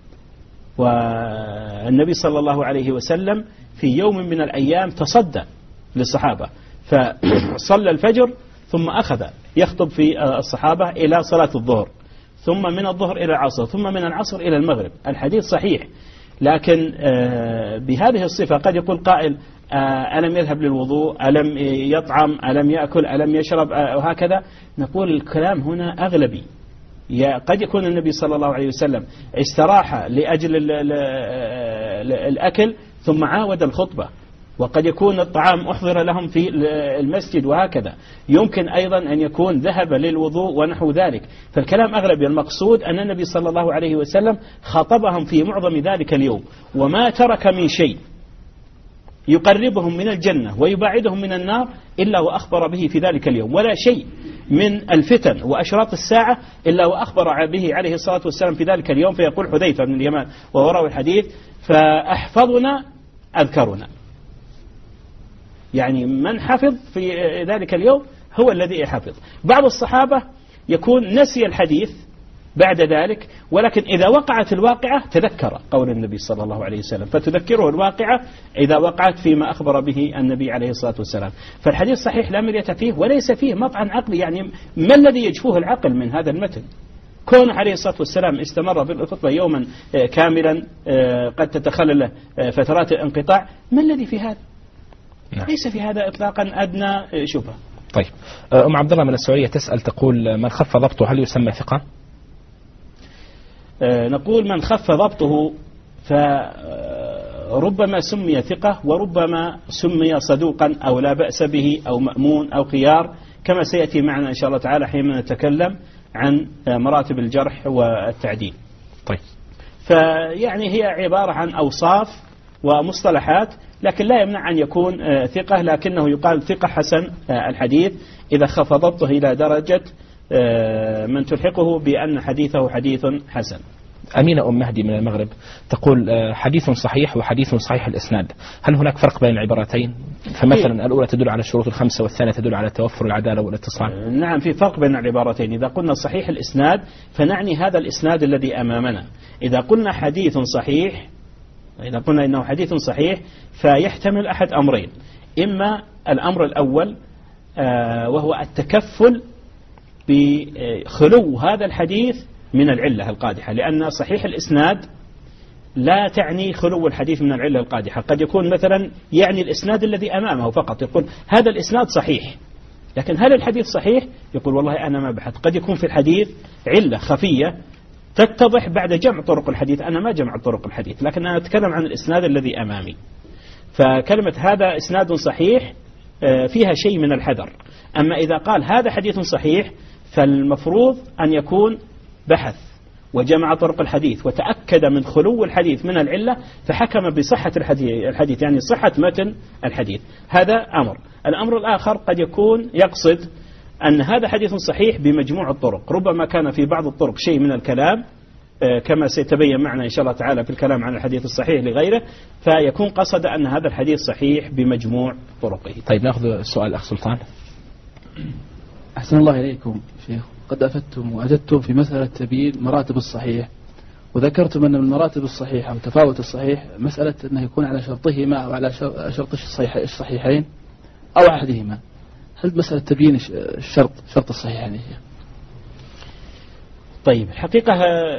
والنبي صلى الله عليه وسلم في يوم من الأيام تصدى للصحابة فصلى الفجر ثم أخذ يخطب في الصحابة إلى صلاة الظهر، ثم من الظهر إلى العصر، ثم من العصر إلى المغرب. الحديث صحيح، لكن بهذه الصفة قد يقول قائل ألم يذهب للوضوء، ألم يطعم، ألم يأكل، ألم يشرب، وهكذا. نقول الكلام هنا أغلبي. قد يكون النبي صلى الله عليه وسلم استراح لأجل الأكل ثم عاود الخطبة، وقد يكون الطعام أحضر لهم في المسجد وهكذا. يمكن أيضا أن يكون ذهب للوضوء ونحو ذلك. فالكلام أغلبي. المقصود أن النبي صلى الله عليه وسلم خاطبهم في معظم ذلك اليوم، وما ترك من شيء يقربهم من الجنة ويبعدهم من النار إلا وأخبر به في ذلك اليوم، ولا شيء من الفتن وأشراط الساعة إلا وأخبر به عليه الصلاة والسلام في ذلك اليوم. فيقول حذيفة بن اليمان ووراء الحديث فأحفظنا أذكرنا، يعني من حفظ في ذلك اليوم هو الذي حفظ. بعض الصحابة يكون نسي الحديث بعد ذلك، ولكن إذا وقعت الواقعة تذكر قول النبي صلى الله عليه وسلم، فتذكره الواقعة إذا وقعت فيما أخبر به النبي عليه الصلاة والسلام. فالحديث صحيح لا مرية فيه، وليس فيه مطعن عقلي. يعني ما الذي يجفوه العقل من هذا المتن؟ كون عليه الصلاة والسلام استمر بالخطبة يوما كاملا قد تتخلل فترات الانقطاع، ما الذي في هذا؟ ليس في هذا إطلاقا أدنى شبهة.
طيب أم عبد الله من السعودية تسأل تقول من خف ضبطه هل يسمى ثقة؟
نقول من خف ضبطه فربما سمي ثقة، وربما سمي صدوقا أو لا بأس به أو مأمون أو خيار، كما سيأتي معنا إن شاء الله تعالى حينما نتكلم عن مراتب الجرح والتعديل.
طيب
فيعني هي عبارة عن أوصاف ومصطلحات، لكن لا يمنع أن يكون ثقة، لكنه يقال ثقة حسن الحديث إذا خف ضبطه إلى درجة من تلحقه بأن حديثه حديث حسن.
أمينة أم مهدي من المغرب تقول حديث صحيح وحديث صحيح الإسناد، هل هناك فرق بين العبارتين؟ فمثلا الأولى تدل على الشروط الخمسة والثانية تدل على توفر العدالة والاتصال.
نعم، في فرق بين العبارتين. إذا قلنا صحيح الإسناد فنعني هذا الإسناد الذي أمامنا. إذا قلنا حديث صحيح، إذا قلنا إنه حديث صحيح فيحتمل أحد أمرين: إما الأمر الأول وهو التكفل بخلو هذا الحديث من العلة القادحة، لأن صحيح الإسناد لا تعني خلو الحديث من العلة القادحة. قد يكون مثلا يعني الإسناد الذي أمامه فقط، يقول هذا الإسناد صحيح، لكن هل الحديث صحيح؟ يقول والله أنا ما بحث. قد يكون في الحديث علة خفية تتضح بعد جمع طرق الحديث، أنا ما جمعت طرق الحديث، لكن أنا أتكلم عن الإسناد الذي أمامي. فكلمة هذا إسناد صحيح فيها شيء من الحذر. أما إذا قال هذا حديث صحيح فالمفروض أن يكون بحث وجمع طرق الحديث وتأكد من خلو الحديث من العلة فحكم بصحة الحديث، يعني صحة متن الحديث. هذا أمر. الأمر الآخر قد يكون يقصد أن هذا حديث صحيح بمجموع الطرق، ربما كان في بعض الطرق شيء من الكلام كما سيتبين معنا إن شاء الله تعالى في الكلام عن الحديث الصحيح لغيره، فيكون قصد أن هذا الحديث صحيح بمجموع طرقه.
طيب نأخذ سؤال أخ سلطان.
أحسن الله إليكم شيخ، قد أفدتم وأجدتم في مسألة تبيين مراتب الصحيح، وذكرتم أن من مراتب الصحيح أو تفاوت الصحيح مسألة أنه يكون على شرطهما أو على شرط الصحيحين أو أحدهما. هل مسألة تبيين شرط الصحيحين؟
طيب، الحقيقة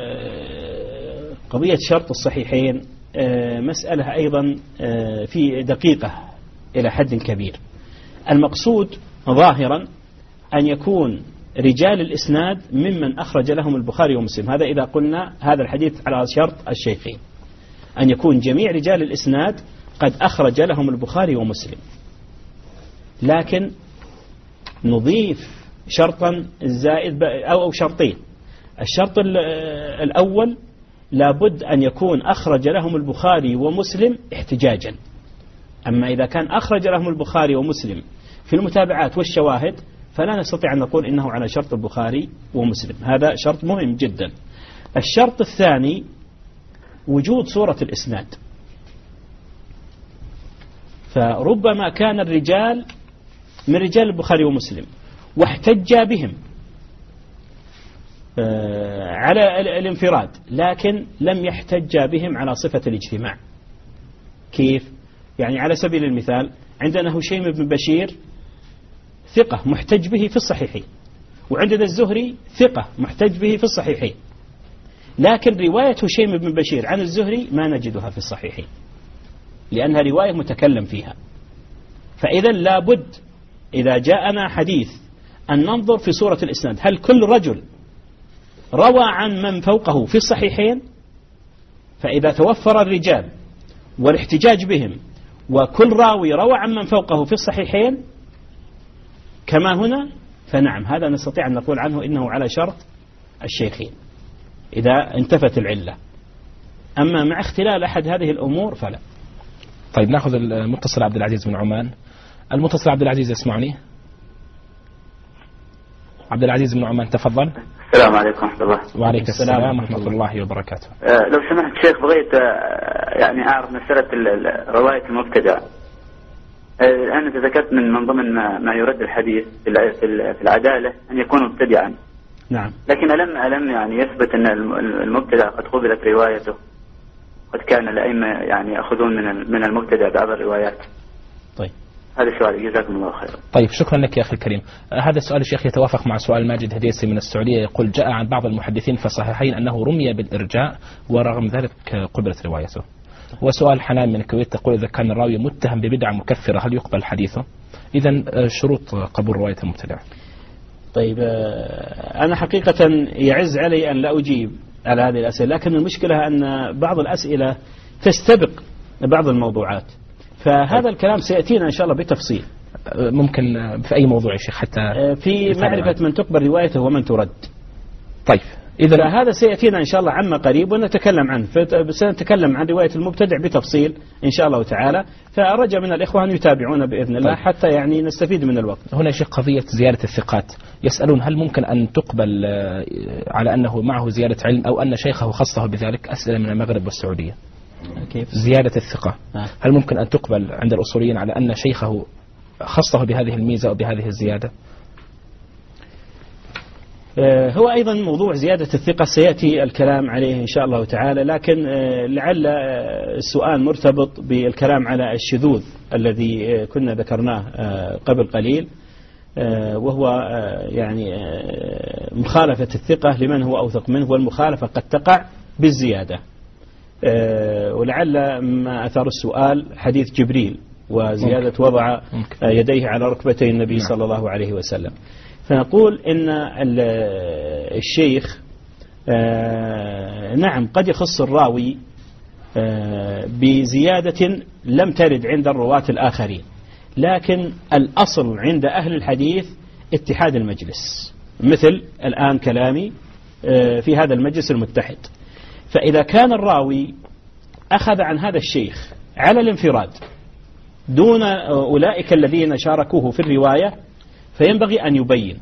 قضية شرط الصحيحين مسألة أيضا في دقيقة إلى حد كبير. المقصود ظاهرا أن يكون رجال الإسناد ممن أخرج لهم البخاري ومسلم، هذا إذا قلنا هذا الحديث على شرط الشيخين، أن يكون جميع رجال الإسناد قد أخرج لهم البخاري ومسلم. لكن نضيف شرطا زائد أو شرطين. الشرط الأول لابد أن يكون أخرج لهم البخاري ومسلم احتجاجا. أما إذا كان أخرج لهم البخاري ومسلم في المتابعات والشواهد فلا نستطيع أن نقول إنه على شرط البخاري ومسلم. هذا شرط مهم جدا. الشرط الثاني وجود صورة الإسناد، فربما كان الرجال من رجال البخاري ومسلم واحتج بهم على الانفراد، لكن لم يحتج بهم على صفة الاجتماع. كيف؟ يعني على سبيل المثال عندنا هشيم بن بشير ثقة محتج به في الصحيحين، وعندنا الزهري ثقة محتج به في الصحيحين، لكن رواية هشيم بن بشير عن الزهري ما نجدها في الصحيحين لأنها رواية متكلم فيها. فإذا لابد إذا جاءنا حديث أن ننظر في صورة الإسناد، هل كل رجل روى عن من فوقه في الصحيحين؟ فإذا توفر الرجال والاحتجاج بهم وكل راوي روى عن من فوقه في الصحيحين كما هنا، فنعم هذا نستطيع أن نقول عنه إنه على شرط الشيخين إذا انتفت العلة. أما مع اختلال أحد هذه الأمور فلا.
طيب نأخذ المتصل عبد العزيز من عمان. المتصل عبد العزيز يسمعني؟ عبد العزيز من عمان تفضل.
السلام عليكم ورحمة الله.
وعليكم السلام ورحمة الله وبركاته.
لو سمحت شيخ، بغيت يعني أعرف مسألة رواية المبتدع. أنا ذكرت من ضمن ما يرد الحديث في العدالة أن يكون مبتدعا.
نعم.
لكن ألم يعني يثبت أن المبتدع قد قبلت روايته، قد كان الأئمة يعني يأخذون من المبتدع بعض الروايات.
طيب
هذا سؤال، جزاكم الله خيرا.
طيب شكرا لك يا أخي الكريم. هذا السؤال الشيخ يتوافق مع سؤال ماجد هديسي من السعودية، يقول جاء عن بعض المحدثين في الصحيحين أنه رمي بالإرجاء ورغم ذلك قبلت روايته. وسؤال حنان من الكويت تقول إذا كان الراوي متهم ببدعة مكفرة هل يقبل حديثه؟ إذن شروط قبول رواية المبتدع.
طيب أنا حقيقة يعز علي أن لا أجيب على هذه الأسئلة، لكن المشكلة أن بعض الأسئلة تستبق بعض الموضوعات، فهذا الكلام سيأتينا إن شاء الله بتفصيل.
ممكن في أي موضوع يا شيخ حتى
في معرفة من تقبل روايته ومن ترد.
طيب
إذا هذا سيأتينا إن شاء الله عما قريب ونتكلم عنه، سنتكلم عن رواية المبتدع بتفصيل إن شاء الله تعالى، فأرجى من الإخوة أن يتابعون بإذن الله حتى يعني نستفيد من الوقت.
هنا شيء قضية زيادة الثقات، يسألون هل ممكن أن تقبل على أنه معه زيادة علم أو أن شيخه خصه بذلك؟ أسئلة من المغرب والسعودية.
كيف؟
زيادة الثقة هل ممكن أن تقبل عند الأصوليين على أن شيخه خصه بهذه الميزة أو بهذه الزيادة؟
هو أيضا موضوع زيادة الثقة سيأتي الكلام عليه إن شاء الله تعالى، لكن لعل السؤال مرتبط بالكلام على الشذوذ الذي كنا ذكرناه قبل قليل، وهو يعني مخالفة الثقة لمن هو أوثق منه، والمخالفة قد تقع بالزيادة. ولعل ما أثار السؤال حديث جبريل وزيادة وضع يديه على ركبتي النبي صلى الله عليه وسلم. فنقول إن الشيخ نعم قد يخص الراوي بزيادة لم ترد عند الرواة الآخرين، لكن الأصل عند أهل الحديث اتحاد المجلس، مثل الآن كلامي في هذا المجلس المتحد. فإذا كان الراوي أخذ عن هذا الشيخ على الانفراد دون أولئك الذين شاركوه في الرواية، فينبغي أن يبين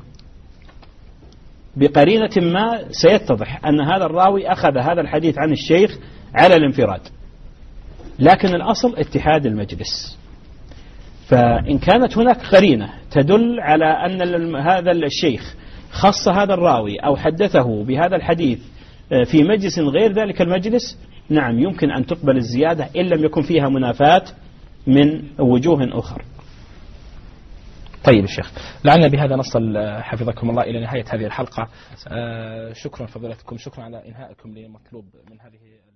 بقرينة ما سيتضح أن هذا الراوي أخذ هذا الحديث عن الشيخ على الانفراد، لكن الأصل اتحاد المجلس. فإن كانت هناك قرينة تدل على أن هذا الشيخ خص هذا الراوي أو حدثه بهذا الحديث في مجلس غير ذلك المجلس، نعم يمكن أن تقبل الزيادة إن لم يكن فيها منافاة من وجوه أخرى.
طيب الشيخ، لعلنا بهذا نصل حفظكم الله إلى نهاية هذه الحلقة. شكرا فضيلتكم، شكرا على إنهائكم لمطلوب من هذه